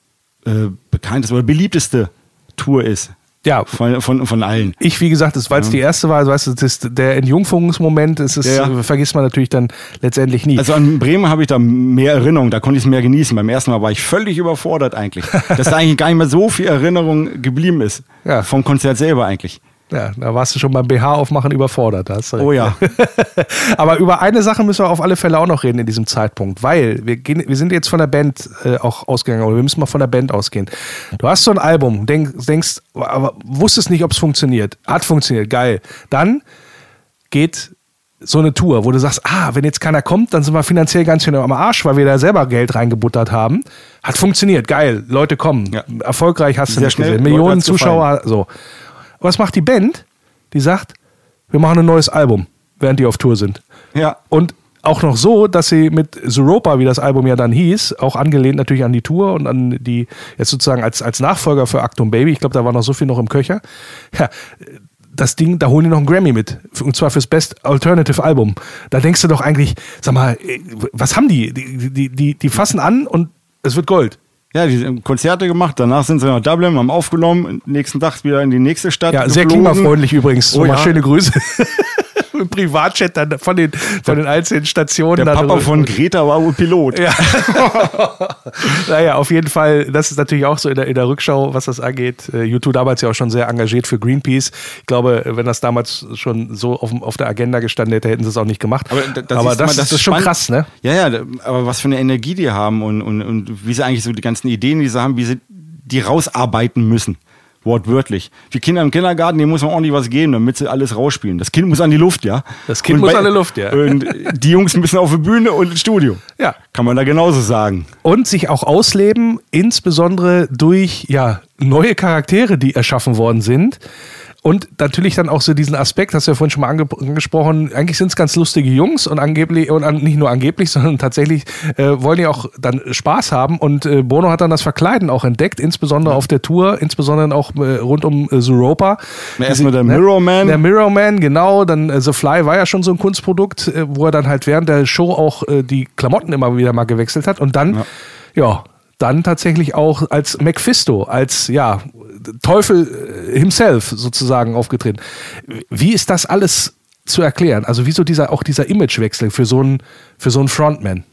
Speaker 5: äh, bekannteste oder beliebteste Tour ist.
Speaker 4: Ja,
Speaker 5: Von, von, von allen.
Speaker 4: ich, wie gesagt, weil es die erste war, weißt du, das ist der Entjungferungsmoment, es ist,
Speaker 5: Ja, ja.
Speaker 4: vergisst man natürlich dann letztendlich nie.
Speaker 5: Also an Bremen habe ich da mehr Erinnerungen, da konnte ich es mehr genießen. Beim ersten Mal war ich völlig überfordert eigentlich. Dass da eigentlich gar nicht mehr so viel Erinnerung geblieben ist.
Speaker 4: Ja.
Speaker 5: Vom Konzert selber eigentlich.
Speaker 4: Ja, da warst du schon beim B H aufmachen überfordert. Da hast du recht.
Speaker 5: Oh ja.
Speaker 4: Aber über eine Sache müssen wir auf alle Fälle auch noch reden in diesem Zeitpunkt, weil wir, gehen, wir sind jetzt von der Band äh, auch ausgegangen, oder wir müssen mal von der Band ausgehen. Du hast so ein Album, denk, denkst, aber wusstest nicht, ob es funktioniert. Hat funktioniert, geil. Dann geht so eine Tour, wo du sagst, ah, wenn jetzt keiner kommt, dann sind wir finanziell ganz schön am Arsch, weil wir da selber Geld reingebuttert haben. Hat funktioniert, geil, Leute kommen.
Speaker 5: Ja.
Speaker 4: Erfolgreich hast du
Speaker 5: Sehr
Speaker 4: nicht
Speaker 5: schnell,
Speaker 4: gesehen.
Speaker 5: Leute
Speaker 4: Millionen
Speaker 5: hat's
Speaker 4: Zuschauer, so. Was macht die Band? Die sagt, wir machen ein neues Album, während die auf Tour sind.
Speaker 5: Ja.
Speaker 4: Und auch noch so, dass sie mit Zooropa, wie das Album ja dann hieß, auch angelehnt natürlich an die Tour und an die, jetzt sozusagen als, als Nachfolger für Achtung Baby, ich glaube, da war noch so viel noch im Köcher. Ja, das Ding, da holen die noch einen Grammy mit. Und zwar fürs Best Alternative Album. Da denkst du doch eigentlich, sag mal, was haben die? Die, die, die, die fassen an und es wird Gold.
Speaker 5: Ja, die haben Konzerte gemacht, danach sind sie nach Dublin, haben aufgenommen, nächsten Tag wieder in die nächste Stadt.
Speaker 4: Ja, sehr
Speaker 5: geflogen.
Speaker 4: klimafreundlich übrigens. So
Speaker 5: Oh
Speaker 4: mal
Speaker 5: ja.
Speaker 4: schöne Grüße. Im Privatchat dann von den, von den einzelnen Stationen.
Speaker 5: Der
Speaker 4: dann
Speaker 5: Papa
Speaker 4: rüber.
Speaker 5: von Greta war wohl Pilot.
Speaker 4: Ja. Naja, auf jeden Fall, das ist natürlich auch so in der, in der Rückschau, was das angeht. Äh, U zwei damals ja auch schon sehr engagiert für Greenpeace. Ich glaube, wenn das damals schon so auf, dem- auf der Agenda gestanden hätte, hätten sie es auch nicht gemacht.
Speaker 5: Aber, d- das,
Speaker 4: aber
Speaker 5: ist,
Speaker 4: das,
Speaker 5: mal,
Speaker 4: das ist schon
Speaker 5: spannend.
Speaker 4: krass, ne?
Speaker 5: Ja, ja, d- aber was für eine Energie die haben und, und, und wie sie eigentlich so die ganzen Ideen, die sie haben, wie sie die rausarbeiten müssen. Wortwörtlich. Wie Kinder im Kindergarten, denen muss man ordentlich was geben, damit sie alles rausspielen. Das Kind muss an die Luft, ja.
Speaker 4: Das Kind
Speaker 5: und
Speaker 4: muss
Speaker 5: bei,
Speaker 4: an die Luft, ja.
Speaker 5: Und die Jungs müssen auf die Bühne und ins Studio.
Speaker 4: Ja.
Speaker 5: Kann man da genauso sagen.
Speaker 4: Und sich auch ausleben, insbesondere durch ja, neue Charaktere, die erschaffen worden sind. Und natürlich dann auch so diesen Aspekt, hast du ja vorhin schon mal ange- angesprochen, eigentlich sind es ganz lustige Jungs und angeblich, und an, nicht nur angeblich, sondern tatsächlich äh, wollen die auch dann Spaß haben. Und äh, Bono hat dann das Verkleiden auch entdeckt, insbesondere auf der Tour, insbesondere auch äh, rund um äh, Zooropa.
Speaker 5: Erstmal der Mirror Man.
Speaker 4: Der Mirror Man, genau. Dann äh, The Fly war ja schon so ein Kunstprodukt, äh, wo er dann halt während der Show auch äh, die Klamotten immer wieder mal gewechselt hat. Und dann, ja, ja dann tatsächlich auch als Mephisto, als ja Teufel himself sozusagen aufgetreten. Wie ist das alles zu erklären? Also wieso dieser auch dieser Imagewechsel für so einen für so einen Frontman?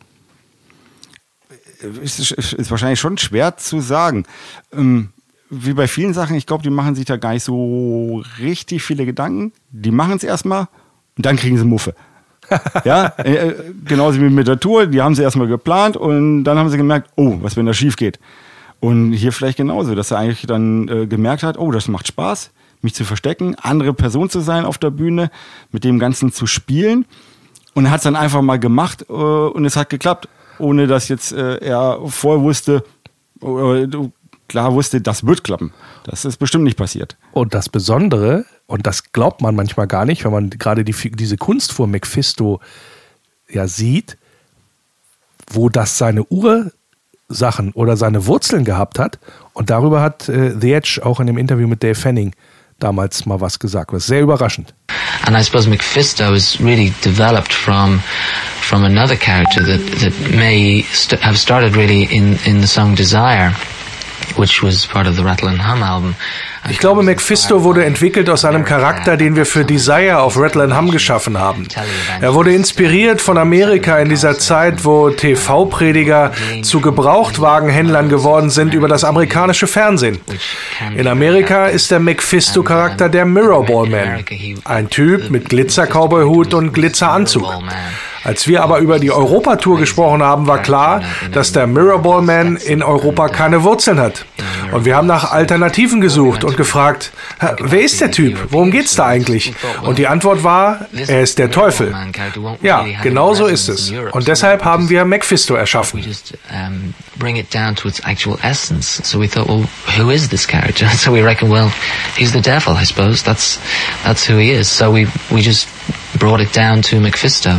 Speaker 5: Ist, ist, ist wahrscheinlich schon schwer zu sagen. Ähm, wie bei vielen Sachen, ich glaube, die machen sich da gar nicht so richtig viele Gedanken. Die machen es erstmal und dann kriegen sie Muffe. Ja, äh, genauso wie mit der Tour, die haben sie erstmal geplant und dann haben sie gemerkt, oh, was wenn das schief geht. Und hier vielleicht genauso, dass er eigentlich dann äh, gemerkt hat, oh, das macht Spaß, mich zu verstecken, andere Person zu sein auf der Bühne, mit dem Ganzen zu spielen. Und er hat es dann einfach mal gemacht äh, und es hat geklappt, ohne dass jetzt äh, er vorher wusste, äh, klar wusste, das wird klappen. Das ist bestimmt nicht passiert.
Speaker 4: Und das Besondere, und das glaubt man manchmal gar nicht, wenn man gerade die, diese Kunstform Mephisto ja sieht, wo das seine Ursachen oder seine Wurzeln gehabt hat. Und darüber hat äh, The Edge auch in dem Interview mit Dave Fanning damals mal was gesagt. Das ist sehr überraschend.
Speaker 7: And I suppose Mephisto is really developed from from another character that that may st- have started really in in the song Desire, which was part of the Rattle and Hum album.
Speaker 4: Ich glaube, Mephisto wurde entwickelt aus einem Charakter, den wir für Desire auf Rattle and Hum geschaffen haben. Er wurde inspiriert von Amerika in dieser Zeit, wo T V-Prediger zu Gebrauchtwagenhändlern geworden sind über das amerikanische Fernsehen. In Amerika ist der Mephisto-Charakter der Mirrorball Man, ein Typ mit Glitzer-Cowboy-Hut und Glitzeranzug. Als wir aber über die Europatour gesprochen haben, war klar, dass der Mirrorball Man in Europa keine Wurzeln hat. Und wir haben nach Alternativen gesucht und gefragt, wer ist der Typ? Worum geht's da eigentlich? Und die Antwort war, er ist der Teufel. Ja, genau so ist es. Und deshalb haben wir Mephisto erschaffen.
Speaker 7: Bring it down to its actual essence. So we thought, well, who is this character? So we reckon, well, he's the devil, I suppose. That's that's who he is. So we we just brought it down to Mephisto.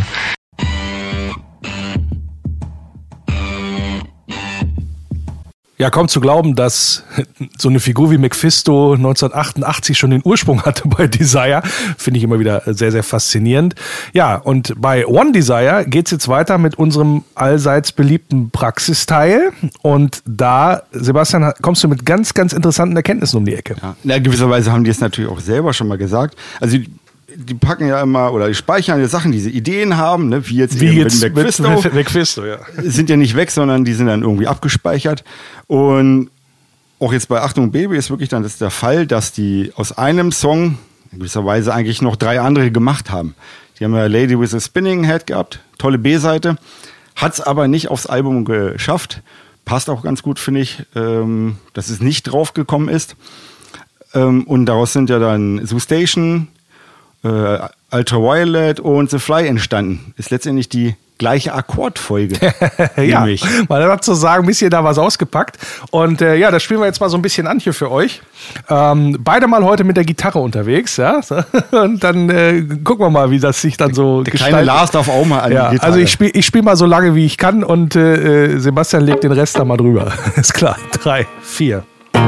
Speaker 4: Ja, kaum zu glauben, dass so eine Figur wie Mephisto neunzehnhundertachtundachtzig schon den Ursprung hatte bei Desire. Finde ich immer wieder sehr, sehr faszinierend. Ja, und bei One Desire geht's jetzt weiter mit unserem allseits beliebten Praxisteil. Und da, Sebastian, kommst du mit ganz, ganz interessanten Erkenntnissen um die Ecke.
Speaker 5: Ja, in gewisser Weise haben die es natürlich auch selber schon mal gesagt. Also die, die packen ja immer, oder die speichern ja Sachen, die sie Ideen haben, ne, wie jetzt,
Speaker 4: wie
Speaker 5: eben
Speaker 4: jetzt
Speaker 5: mit Mephisto.
Speaker 4: Mit, mit Mephisto, ja.
Speaker 5: Sind ja nicht weg, sondern die sind dann irgendwie abgespeichert. Und auch jetzt bei Achtung Baby ist wirklich dann das der Fall, dass die aus einem Song in gewisser Weise eigentlich noch drei andere gemacht haben. Die haben ja Lady with a Spinning Head gehabt, tolle B-Seite, hat es aber nicht aufs Album geschafft. Passt auch ganz gut, finde ich, ähm, dass es nicht draufgekommen ist. Ähm, und daraus sind ja dann Zoo Station, äh, Ultraviolet und The Fly entstanden. Ist letztendlich die gleiche Akkordfolge.
Speaker 4: Ja, man hat zu sagen, ein bisschen da was ausgepackt. Und äh, ja, das spielen wir jetzt mal so ein bisschen an hier für euch. Ähm, beide mal heute mit der Gitarre unterwegs, ja. Und dann äh, gucken wir mal, wie das sich dann so
Speaker 5: der
Speaker 4: gestaltet.
Speaker 5: Der kleine Lars darf auch mal an
Speaker 4: ja,
Speaker 5: die Gitarre.
Speaker 4: Also ich spiele ich spiel mal so lange, wie ich kann und äh, Sebastian legt den Rest da mal drüber. Ist klar. Drei, vier.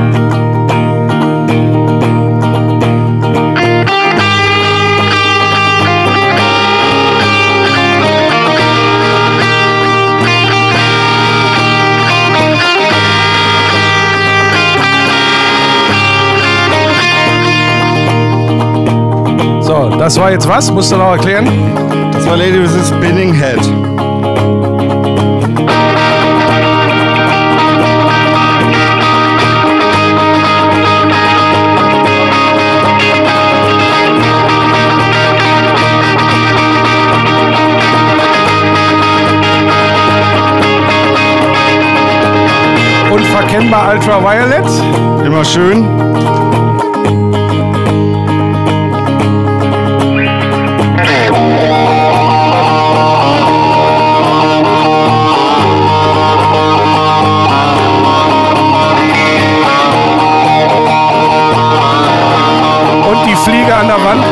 Speaker 4: So, das war jetzt was? Musst du noch erklären?
Speaker 5: Das war Lady with a Spinning Head.
Speaker 4: Unverkennbar Ultraviolet.
Speaker 5: Immer schön.
Speaker 4: an der Wand.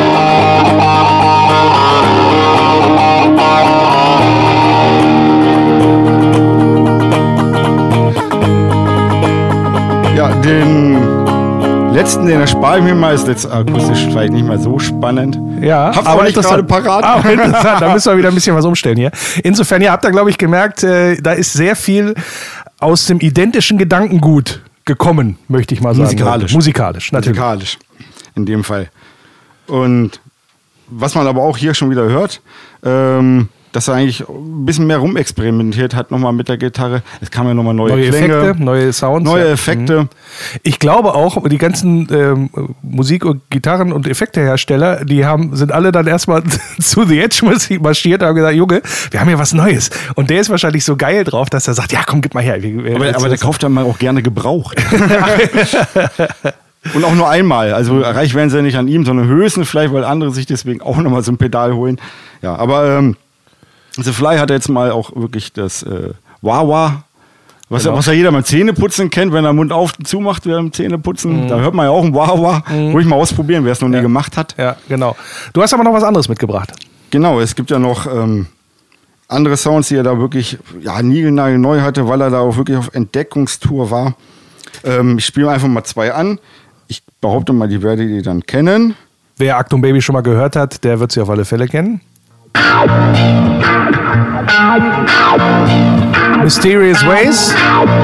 Speaker 5: Ja, den letzten, den erspare ich mir mal, ist jetzt akustisch vielleicht nicht mehr so spannend.
Speaker 4: Ja,
Speaker 5: Hab's
Speaker 4: aber
Speaker 5: nicht gerade parat.
Speaker 4: Ah, interessant, da müssen wir wieder ein bisschen was umstellen hier. Insofern, ja, habt ihr, glaube ich, gemerkt, äh, da ist sehr viel aus dem identischen Gedankengut gekommen, möchte ich mal sagen.
Speaker 5: Musikalisch.
Speaker 4: Musikalisch, natürlich.
Speaker 5: Musikalisch, in dem Fall. Und was man aber auch hier schon wieder hört, ähm, dass er eigentlich ein bisschen mehr rumexperimentiert hat nochmal mit der Gitarre. Es kamen ja nochmal neue,
Speaker 4: neue
Speaker 5: Klänge,
Speaker 4: Effekte, neue Sounds.
Speaker 5: neue
Speaker 4: ja.
Speaker 5: Effekte.
Speaker 4: Ich glaube auch, die ganzen ähm, Musik- und Gitarren- und Effektehersteller, die haben, sind alle dann erstmal zu The Edge marschiert und haben gesagt, Junge, wir haben hier was Neues. Und der ist wahrscheinlich so geil drauf, dass er sagt, ja komm, gib mal her. Wir, wir
Speaker 5: Aber, aber der kauft dann mal auch gerne gebraucht. Und auch nur einmal. Also reich werden sie ja nicht an ihm, sondern höchstens vielleicht, weil andere sich deswegen auch nochmal so ein Pedal holen. Ja, aber ähm, The Fly hat jetzt mal auch wirklich das äh, Wah-Wah, was,
Speaker 4: Genau.
Speaker 5: ja, was ja jeder mal Zähneputzen kennt, wenn er Mund auf und zu macht während dem Zähneputzen.
Speaker 4: Mhm.
Speaker 5: Da hört man ja auch ein Wah-Wah.
Speaker 4: Mhm.
Speaker 5: Ruhig mal ausprobieren, wer es noch nie
Speaker 4: Ja.
Speaker 5: gemacht hat.
Speaker 4: Ja, genau. Du hast aber noch was anderes mitgebracht.
Speaker 5: Genau, es gibt ja noch ähm, andere Sounds, die er da wirklich ja, niegelnagelneu hatte, weil er da auch wirklich auf Entdeckungstour war. Ähm, ich spiele einfach mal zwei an. Ich behaupte mal, die werdet ihr dann kennen.
Speaker 4: Wer Achtung Baby schon mal gehört hat, der wird sie auf alle Fälle kennen. Mysterious Ways.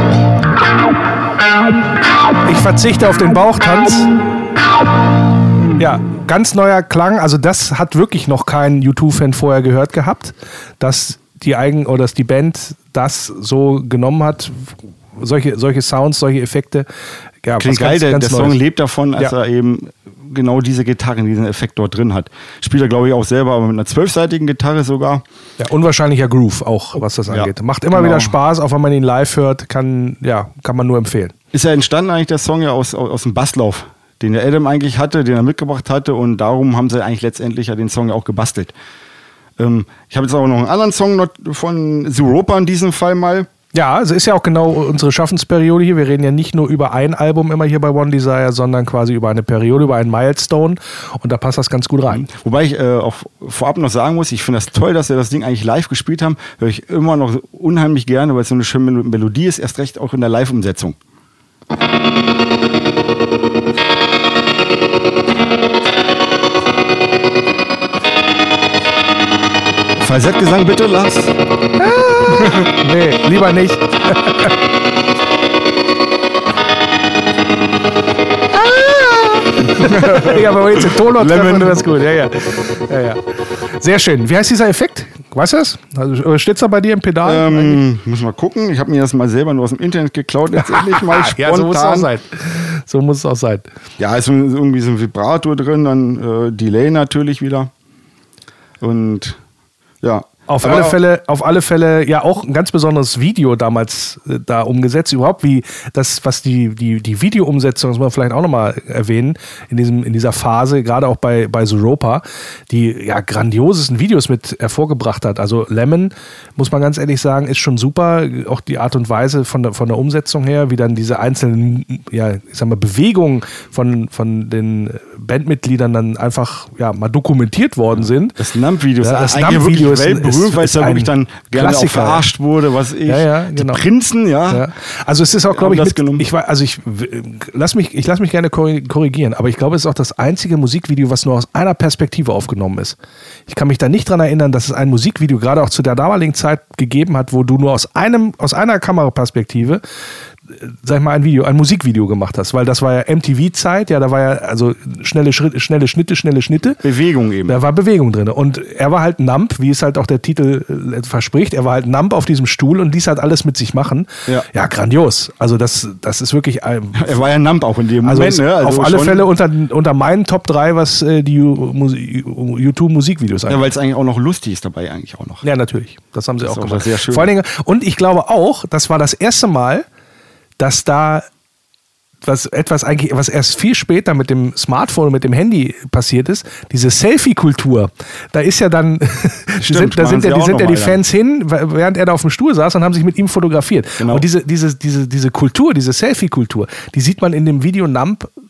Speaker 4: Ich verzichte auf den Bauchtanz. Ja, ganz neuer Klang. Also das hat wirklich noch kein U zwei Fan vorher gehört gehabt, dass die Eigen oder dass die Band das so genommen hat. Solche, solche Sounds, solche Effekte. Ja,
Speaker 5: Klingt
Speaker 4: was ganz,
Speaker 5: geil, der,
Speaker 4: ganz
Speaker 5: der Song
Speaker 4: Neues.
Speaker 5: lebt davon, als
Speaker 4: Ja.
Speaker 5: er eben genau diese Gitarren, diesen Effekt dort drin hat. Spielt er, glaube ich, auch selber, aber mit einer zwölfseitigen Gitarre sogar.
Speaker 4: Ja, unwahrscheinlicher Groove auch, was das
Speaker 5: Ja,
Speaker 4: angeht. Macht immer
Speaker 5: genau.
Speaker 4: wieder Spaß, auch wenn man ihn live hört, kann, ja, kann man nur empfehlen.
Speaker 5: Ist ja entstanden eigentlich der Song ja aus, aus, aus dem Basslauf, den der Adam eigentlich hatte, den er mitgebracht hatte, und darum haben sie eigentlich letztendlich ja den Song ja auch gebastelt. Ähm, ich habe jetzt auch noch einen anderen Song noch von Zooropa in diesem Fall mal.
Speaker 4: Ja, also ist ja auch genau unsere Schaffensperiode hier. Wir reden ja nicht nur über ein Album immer hier bei One Desire, sondern quasi über eine Periode, über einen Milestone, und da passt das ganz gut rein.
Speaker 5: Wobei ich äh, auch vorab noch sagen muss, ich finde das toll, dass wir das Ding eigentlich live gespielt haben. Höre ich immer noch unheimlich gerne, weil es so eine schöne Melodie ist, erst recht auch in der Live-Umsetzung. Falsettgesang bitte, Lars.
Speaker 4: Nee, lieber nicht. Ja, aber jetzt den Ton noch treffen, das ist gut. Ja, ja. Ja, ja. Sehr schön. Wie heißt dieser Effekt? Weißt du das? Also, steht es da bei dir im Pedal?
Speaker 5: Ähm, muss mal gucken. Ich habe mir das mal selber nur aus dem Internet geklaut, letztendlich mal spontan.
Speaker 4: Ja, so muss es auch sein. So muss es auch sein.
Speaker 5: Ja, ist irgendwie so ein Vibrator drin, dann äh, Delay natürlich wieder. Und ja.
Speaker 4: Auf
Speaker 5: Aber
Speaker 4: alle Fälle, auf alle Fälle, ja, auch ein ganz besonderes Video damals äh, da umgesetzt. Überhaupt wie das, was die, die, die Videoumsetzung, das muss man vielleicht auch nochmal erwähnen, in diesem, in dieser Phase, gerade auch bei, bei Zooropa, die ja grandiosesten Videos mit hervorgebracht hat. Also Lemon, muss man ganz ehrlich sagen, ist schon super. Auch die Art und Weise von der, von der Umsetzung her, wie dann diese einzelnen, ja, ich sag mal, Bewegungen von, von den Bandmitgliedern dann einfach, ja, mal dokumentiert worden sind.
Speaker 5: Das Nump-Video ist
Speaker 4: Ja, das
Speaker 5: eigentlich
Speaker 4: Nump-Video
Speaker 5: wirklich
Speaker 4: ist ein-
Speaker 5: weltberühmt, weil es
Speaker 4: ist
Speaker 5: da wirklich
Speaker 4: ein
Speaker 5: dann gerne auch
Speaker 4: Klassiker.
Speaker 5: verarscht wurde, was ich.
Speaker 4: Ja, ja, genau.
Speaker 5: Die Prinzen, ja.
Speaker 4: Ja. Also es ist auch, glaube ich,
Speaker 5: haben das
Speaker 4: mit,
Speaker 5: genommen.
Speaker 4: ich war, also ich w- lass mich, ich lass mich gerne korri- korrigieren, aber ich glaube, es ist auch das einzige Musikvideo, was nur aus einer Perspektive aufgenommen ist. Ich kann mich da nicht dran erinnern, dass es ein Musikvideo gerade auch zu der damaligen Zeit gegeben hat, wo du nur aus einem, aus einer Kameraperspektive, äh, sag ich mal, ein Video, ein Musikvideo gemacht hast, weil das war ja M T V-Zeit, ja, da war ja also schnelle Schritte, schnelle Schnitte, schnelle Schnitte.
Speaker 5: Bewegung eben.
Speaker 4: Da war Bewegung drin. Und er war halt Nump, wie es halt auch der Titel äh, verspricht. Er war halt Nump auf diesem Stuhl und ließ halt alles mit sich machen.
Speaker 5: Ja.
Speaker 4: Ja, grandios. Also das, das ist wirklich ein,
Speaker 5: Er war ja Nump auch in dem
Speaker 4: also
Speaker 5: Moment.
Speaker 4: ist
Speaker 5: Ne? Also
Speaker 4: auf alle
Speaker 5: schon-
Speaker 4: Fälle unter, unter meinen Top drei, was äh, die U zwei Musikvideos
Speaker 5: Ja,
Speaker 4: angeht.
Speaker 5: weil es eigentlich auch noch lustig ist dabei, eigentlich auch noch.
Speaker 4: Ja, natürlich. Das haben sie
Speaker 5: Das
Speaker 4: auch
Speaker 5: ist auch
Speaker 4: gemacht.
Speaker 5: sehr schön.
Speaker 4: Vor allen Dingen, und ich glaube auch, das war das erste Mal, dass da was etwas eigentlich, was erst viel später mit dem Smartphone und mit dem Handy passiert ist, diese Selfie-Kultur. Da ist ja dann, die sind, da
Speaker 5: machen
Speaker 4: sind
Speaker 5: sie
Speaker 4: ja, die,
Speaker 5: auch
Speaker 4: sind ja
Speaker 5: noch
Speaker 4: die
Speaker 5: mal
Speaker 4: Fans hin, während er da auf dem Stuhl saß, und haben sich mit ihm fotografiert.
Speaker 5: Genau.
Speaker 4: Und diese, diese, diese, diese Kultur, diese Selfie-Kultur, die sieht man in dem Video Nump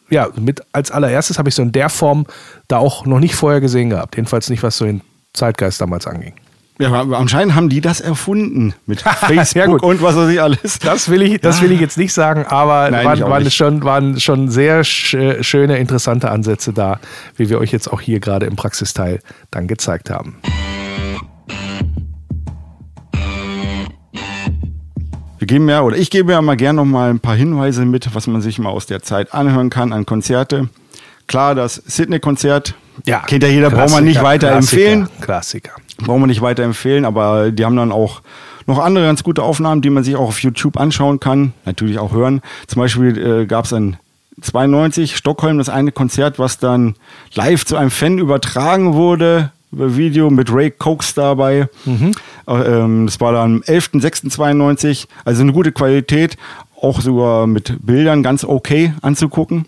Speaker 4: ja, mit als allererstes habe ich so in der Form da auch noch nicht vorher gesehen gehabt. Jedenfalls nicht, was so den Zeitgeist damals anging.
Speaker 5: Ja, aber anscheinend haben die das erfunden mit Facebook
Speaker 4: ja, gut.
Speaker 5: und was weiß ich alles.
Speaker 4: Das will ich, das will ich jetzt nicht sagen, aber
Speaker 5: Nein,
Speaker 4: waren, waren,
Speaker 5: nicht.
Speaker 4: schon, waren schon sehr sch- schöne, interessante Ansätze da, wie wir euch jetzt auch hier gerade im Praxisteil dann gezeigt haben.
Speaker 5: Wir geben ja, oder ich gebe ja mal gerne noch mal ein paar Hinweise mit, was man sich mal aus der Zeit anhören kann an Konzerte. Klar, das Sydney-Konzert,
Speaker 4: Ja,
Speaker 5: kennt ja jeder, braucht man nicht weiter
Speaker 4: Klassiker,
Speaker 5: empfehlen.
Speaker 4: Klassiker.
Speaker 5: Brauchen wir nicht weiter empfehlen, aber die haben dann auch noch andere ganz gute Aufnahmen, die man sich auch auf YouTube anschauen kann, natürlich auch hören. Zum Beispiel äh, gab es in zweiundneunzig Stockholm das eine Konzert, was dann live zu einem Fan übertragen wurde, über Video mit Ray Cox dabei. Mhm. Äh, ähm, das war dann am elften sechsten zweiundneunzig, also eine gute Qualität, auch sogar mit Bildern ganz okay anzugucken.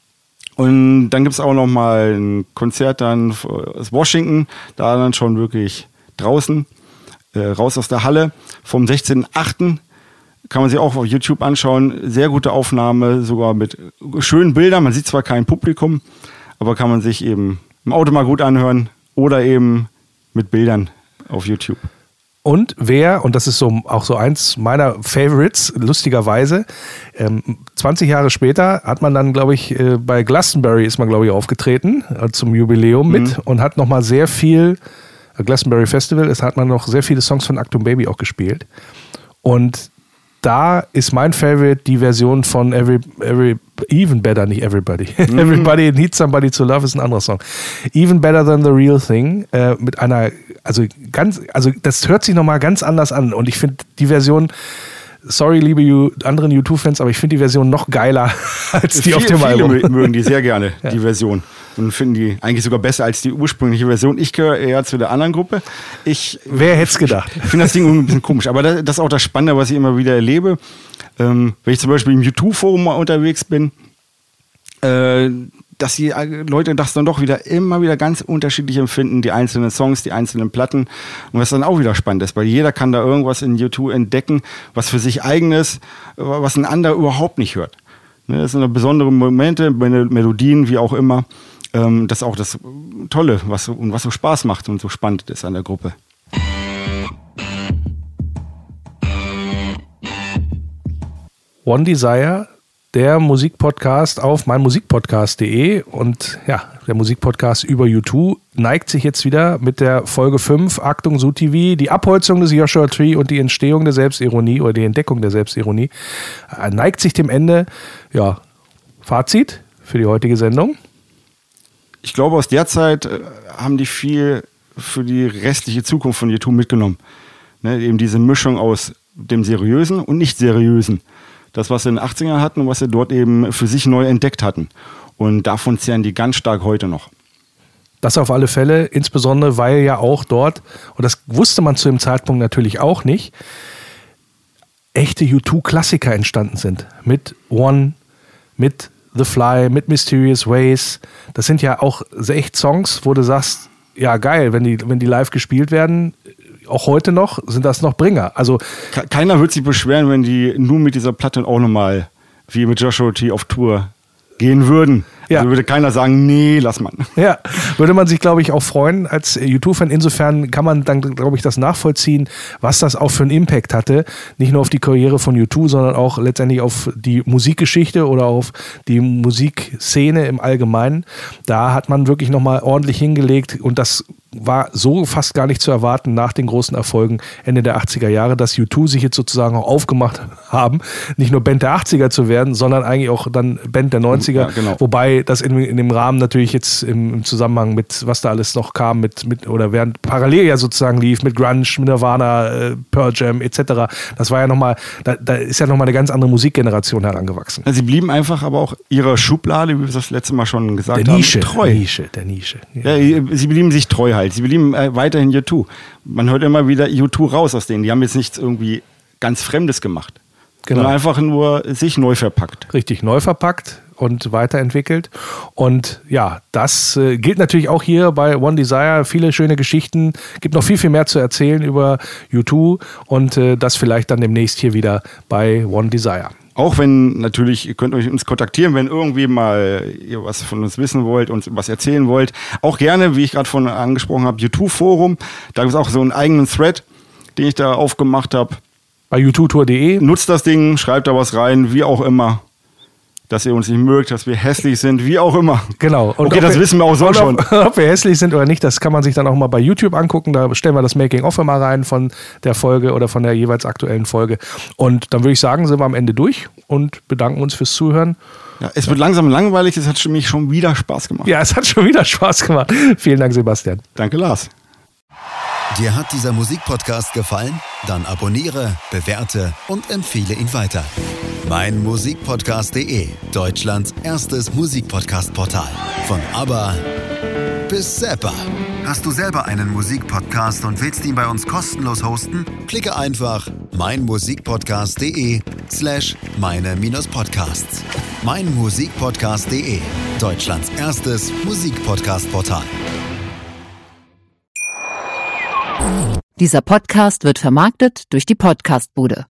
Speaker 5: Und dann gibt es auch noch mal ein Konzert dann aus Washington, da dann schon wirklich draußen, äh, raus aus der Halle, vom sechzehnten achten kann man sich auch auf YouTube anschauen. Sehr gute Aufnahme, sogar mit schönen Bildern. Man sieht zwar kein Publikum, aber kann man sich eben im Auto mal gut anhören oder eben mit Bildern auf YouTube.
Speaker 4: Und wer, und das ist so auch so eins meiner Favorites, lustigerweise, ähm, zwanzig Jahre später hat man dann, glaube ich, äh, bei Glastonbury ist man, glaube ich, aufgetreten, äh, zum Jubiläum mit
Speaker 5: Mhm.
Speaker 4: und hat nochmal sehr viel, äh, Glastonbury Festival, es hat man noch sehr viele Songs von Achtung Baby auch gespielt. Und da ist mein Favorite die Version von Every, Every Even Better, nicht Everybody. Mhm. Everybody Needs Somebody to Love ist ein anderer Song. Even Better Than the Real Thing, äh, mit einer, also ganz, also das hört sich nochmal ganz anders an und ich finde die Version, sorry liebe you, anderen U zwei Fans, aber ich finde die Version noch geiler als die
Speaker 5: Viele,
Speaker 4: auf dem
Speaker 5: viele
Speaker 4: Album.
Speaker 5: mögen die sehr gerne,
Speaker 4: Ja.
Speaker 5: die Version. Und finden die eigentlich sogar besser als die ursprüngliche Version. Ich gehöre eher zu der anderen Gruppe. Ich,
Speaker 4: Wer hätte es gedacht?
Speaker 5: Ich finde das Ding irgendwie ein bisschen komisch. Aber das, das ist auch das Spannende, was ich immer wieder erlebe. Ähm, wenn ich zum Beispiel im U zwei Forum mal unterwegs bin, äh, dass die Leute das dann doch wieder immer wieder ganz unterschiedlich empfinden, die einzelnen Songs, die einzelnen Platten. Und was dann auch wieder spannend ist, weil jeder kann da irgendwas in U zwei entdecken, was für sich eigenes, was ein anderer überhaupt nicht hört. Ne, das sind besondere Momente, Melodien, wie auch immer. Ähm, das ist auch das Tolle, was so, und was so Spaß macht und so spannend ist an der Gruppe.
Speaker 4: One Desire, der Musikpodcast auf meinmusikpodcast punkt de und ja, der Musikpodcast über U zwei neigt sich jetzt wieder mit der Folge fünf, Achtung Su T V, die Abholzung des Joshua Tree und die Entstehung der Selbstironie oder die Entdeckung der Selbstironie, äh, neigt sich dem Ende. Ja, Fazit für die heutige Sendung.
Speaker 5: Ich glaube, aus der Zeit äh, haben die viel für die restliche Zukunft von U zwei mitgenommen. Ne, eben diese Mischung aus dem Seriösen und Nicht-Seriösen. Das, was sie in den achtzigern hatten und was sie dort eben für sich neu entdeckt hatten. Und davon zehren die ganz stark heute noch.
Speaker 4: Das auf alle Fälle, insbesondere weil ja auch dort, und das wusste man zu dem Zeitpunkt natürlich auch nicht, echte U zwei Klassiker entstanden sind. Mit One, mit The Fly, mit Mysterious Ways. Das sind ja auch echt Songs, wo du sagst, ja geil, wenn die, wenn die live gespielt werden, auch heute noch, sind das noch Bringer. Also
Speaker 5: keiner wird sich beschweren, wenn die nur mit dieser Platte auch nochmal wie mit Joshua Tree auf Tour gehen würden.
Speaker 4: Ja.
Speaker 5: Also würde keiner sagen, nee, lass mal.
Speaker 4: Ja, würde man sich, glaube ich, auch freuen als U zwei Fan. Insofern kann man dann, glaube ich, das nachvollziehen, was das auch für einen Impact hatte. Nicht nur auf die Karriere von U zwei, sondern auch letztendlich auf die Musikgeschichte oder auf die Musikszene im Allgemeinen. Da hat man wirklich nochmal ordentlich hingelegt und das war so fast gar nicht zu erwarten nach den großen Erfolgen Ende der achtziger Jahre, dass U zwei sich jetzt sozusagen auch aufgemacht haben, nicht nur Band der achtziger zu werden, sondern eigentlich auch dann Band der neunziger.
Speaker 5: Ja, genau.
Speaker 4: Wobei das in, in dem Rahmen natürlich jetzt im, im Zusammenhang mit, was da alles noch kam, mit, mit oder während parallel ja sozusagen lief, mit Grunge, mit Nirvana, äh, Pearl Jam et cetera. Das war ja nochmal, da, da ist ja nochmal eine ganz andere Musikgeneration herangewachsen.
Speaker 5: Sie blieben einfach aber auch ihrer Schublade, wie wir das letzte Mal schon gesagt
Speaker 4: Der Nische,
Speaker 5: haben, treu.
Speaker 4: der Nische, der Nische. Ja.
Speaker 5: Ja, sie blieben sich treu halt. Sie blieben äh, weiterhin U zwei. Man hört immer wieder U zwei raus aus denen. Die haben jetzt nichts irgendwie ganz Fremdes gemacht.
Speaker 4: Genau.
Speaker 5: Sondern einfach nur sich neu verpackt.
Speaker 4: Richtig, neu verpackt und weiterentwickelt. Und ja, das äh, gilt natürlich auch hier bei One Desire. Viele schöne Geschichten. Gibt noch viel, viel mehr zu erzählen über U zwei und äh, das vielleicht dann demnächst hier wieder bei One Desire.
Speaker 5: Auch wenn natürlich, ihr könnt euch uns kontaktieren, wenn irgendwie mal ihr was von uns wissen wollt und was erzählen wollt. Auch gerne, wie ich gerade von angesprochen habe, YouTube-Forum. Da gibt es auch so einen eigenen Thread, den ich da aufgemacht habe.
Speaker 4: Bei youtube tour punkt de.
Speaker 5: Nutzt das Ding, schreibt da was rein, wie auch immer. Dass ihr uns nicht mögt, dass wir hässlich sind, wie auch immer.
Speaker 4: Genau. Und
Speaker 5: okay, das
Speaker 4: wir,
Speaker 5: wissen wir auch so schon.
Speaker 4: Ob, ob wir hässlich sind oder nicht, das kann man sich dann auch mal bei YouTube angucken. Da stellen wir das Making-of immer rein von der Folge oder von der jeweils aktuellen Folge. Und dann würde ich sagen, sind wir am Ende durch und bedanken uns fürs Zuhören.
Speaker 5: Ja, es wird langsam langweilig, es hat mich schon wieder Spaß gemacht.
Speaker 4: Ja, es hat schon wieder Spaß gemacht. Vielen Dank, Sebastian.
Speaker 5: Danke, Lars.
Speaker 2: Dir hat dieser Musikpodcast gefallen? Dann abonniere, bewerte und empfehle ihn weiter. mein Musikpodcast punkt de, Deutschlands erstes Musikpodcast-Portal. Von ABBA bis Zappa. Hast du selber einen Musikpodcast und willst ihn bei uns kostenlos hosten? Klicke einfach meinmusikpodcast.de slash meine-podcasts. meinmusikpodcast punkt de, Deutschlands erstes Musikpodcast-Portal.
Speaker 9: Dieser Podcast wird vermarktet durch die Podcastbude.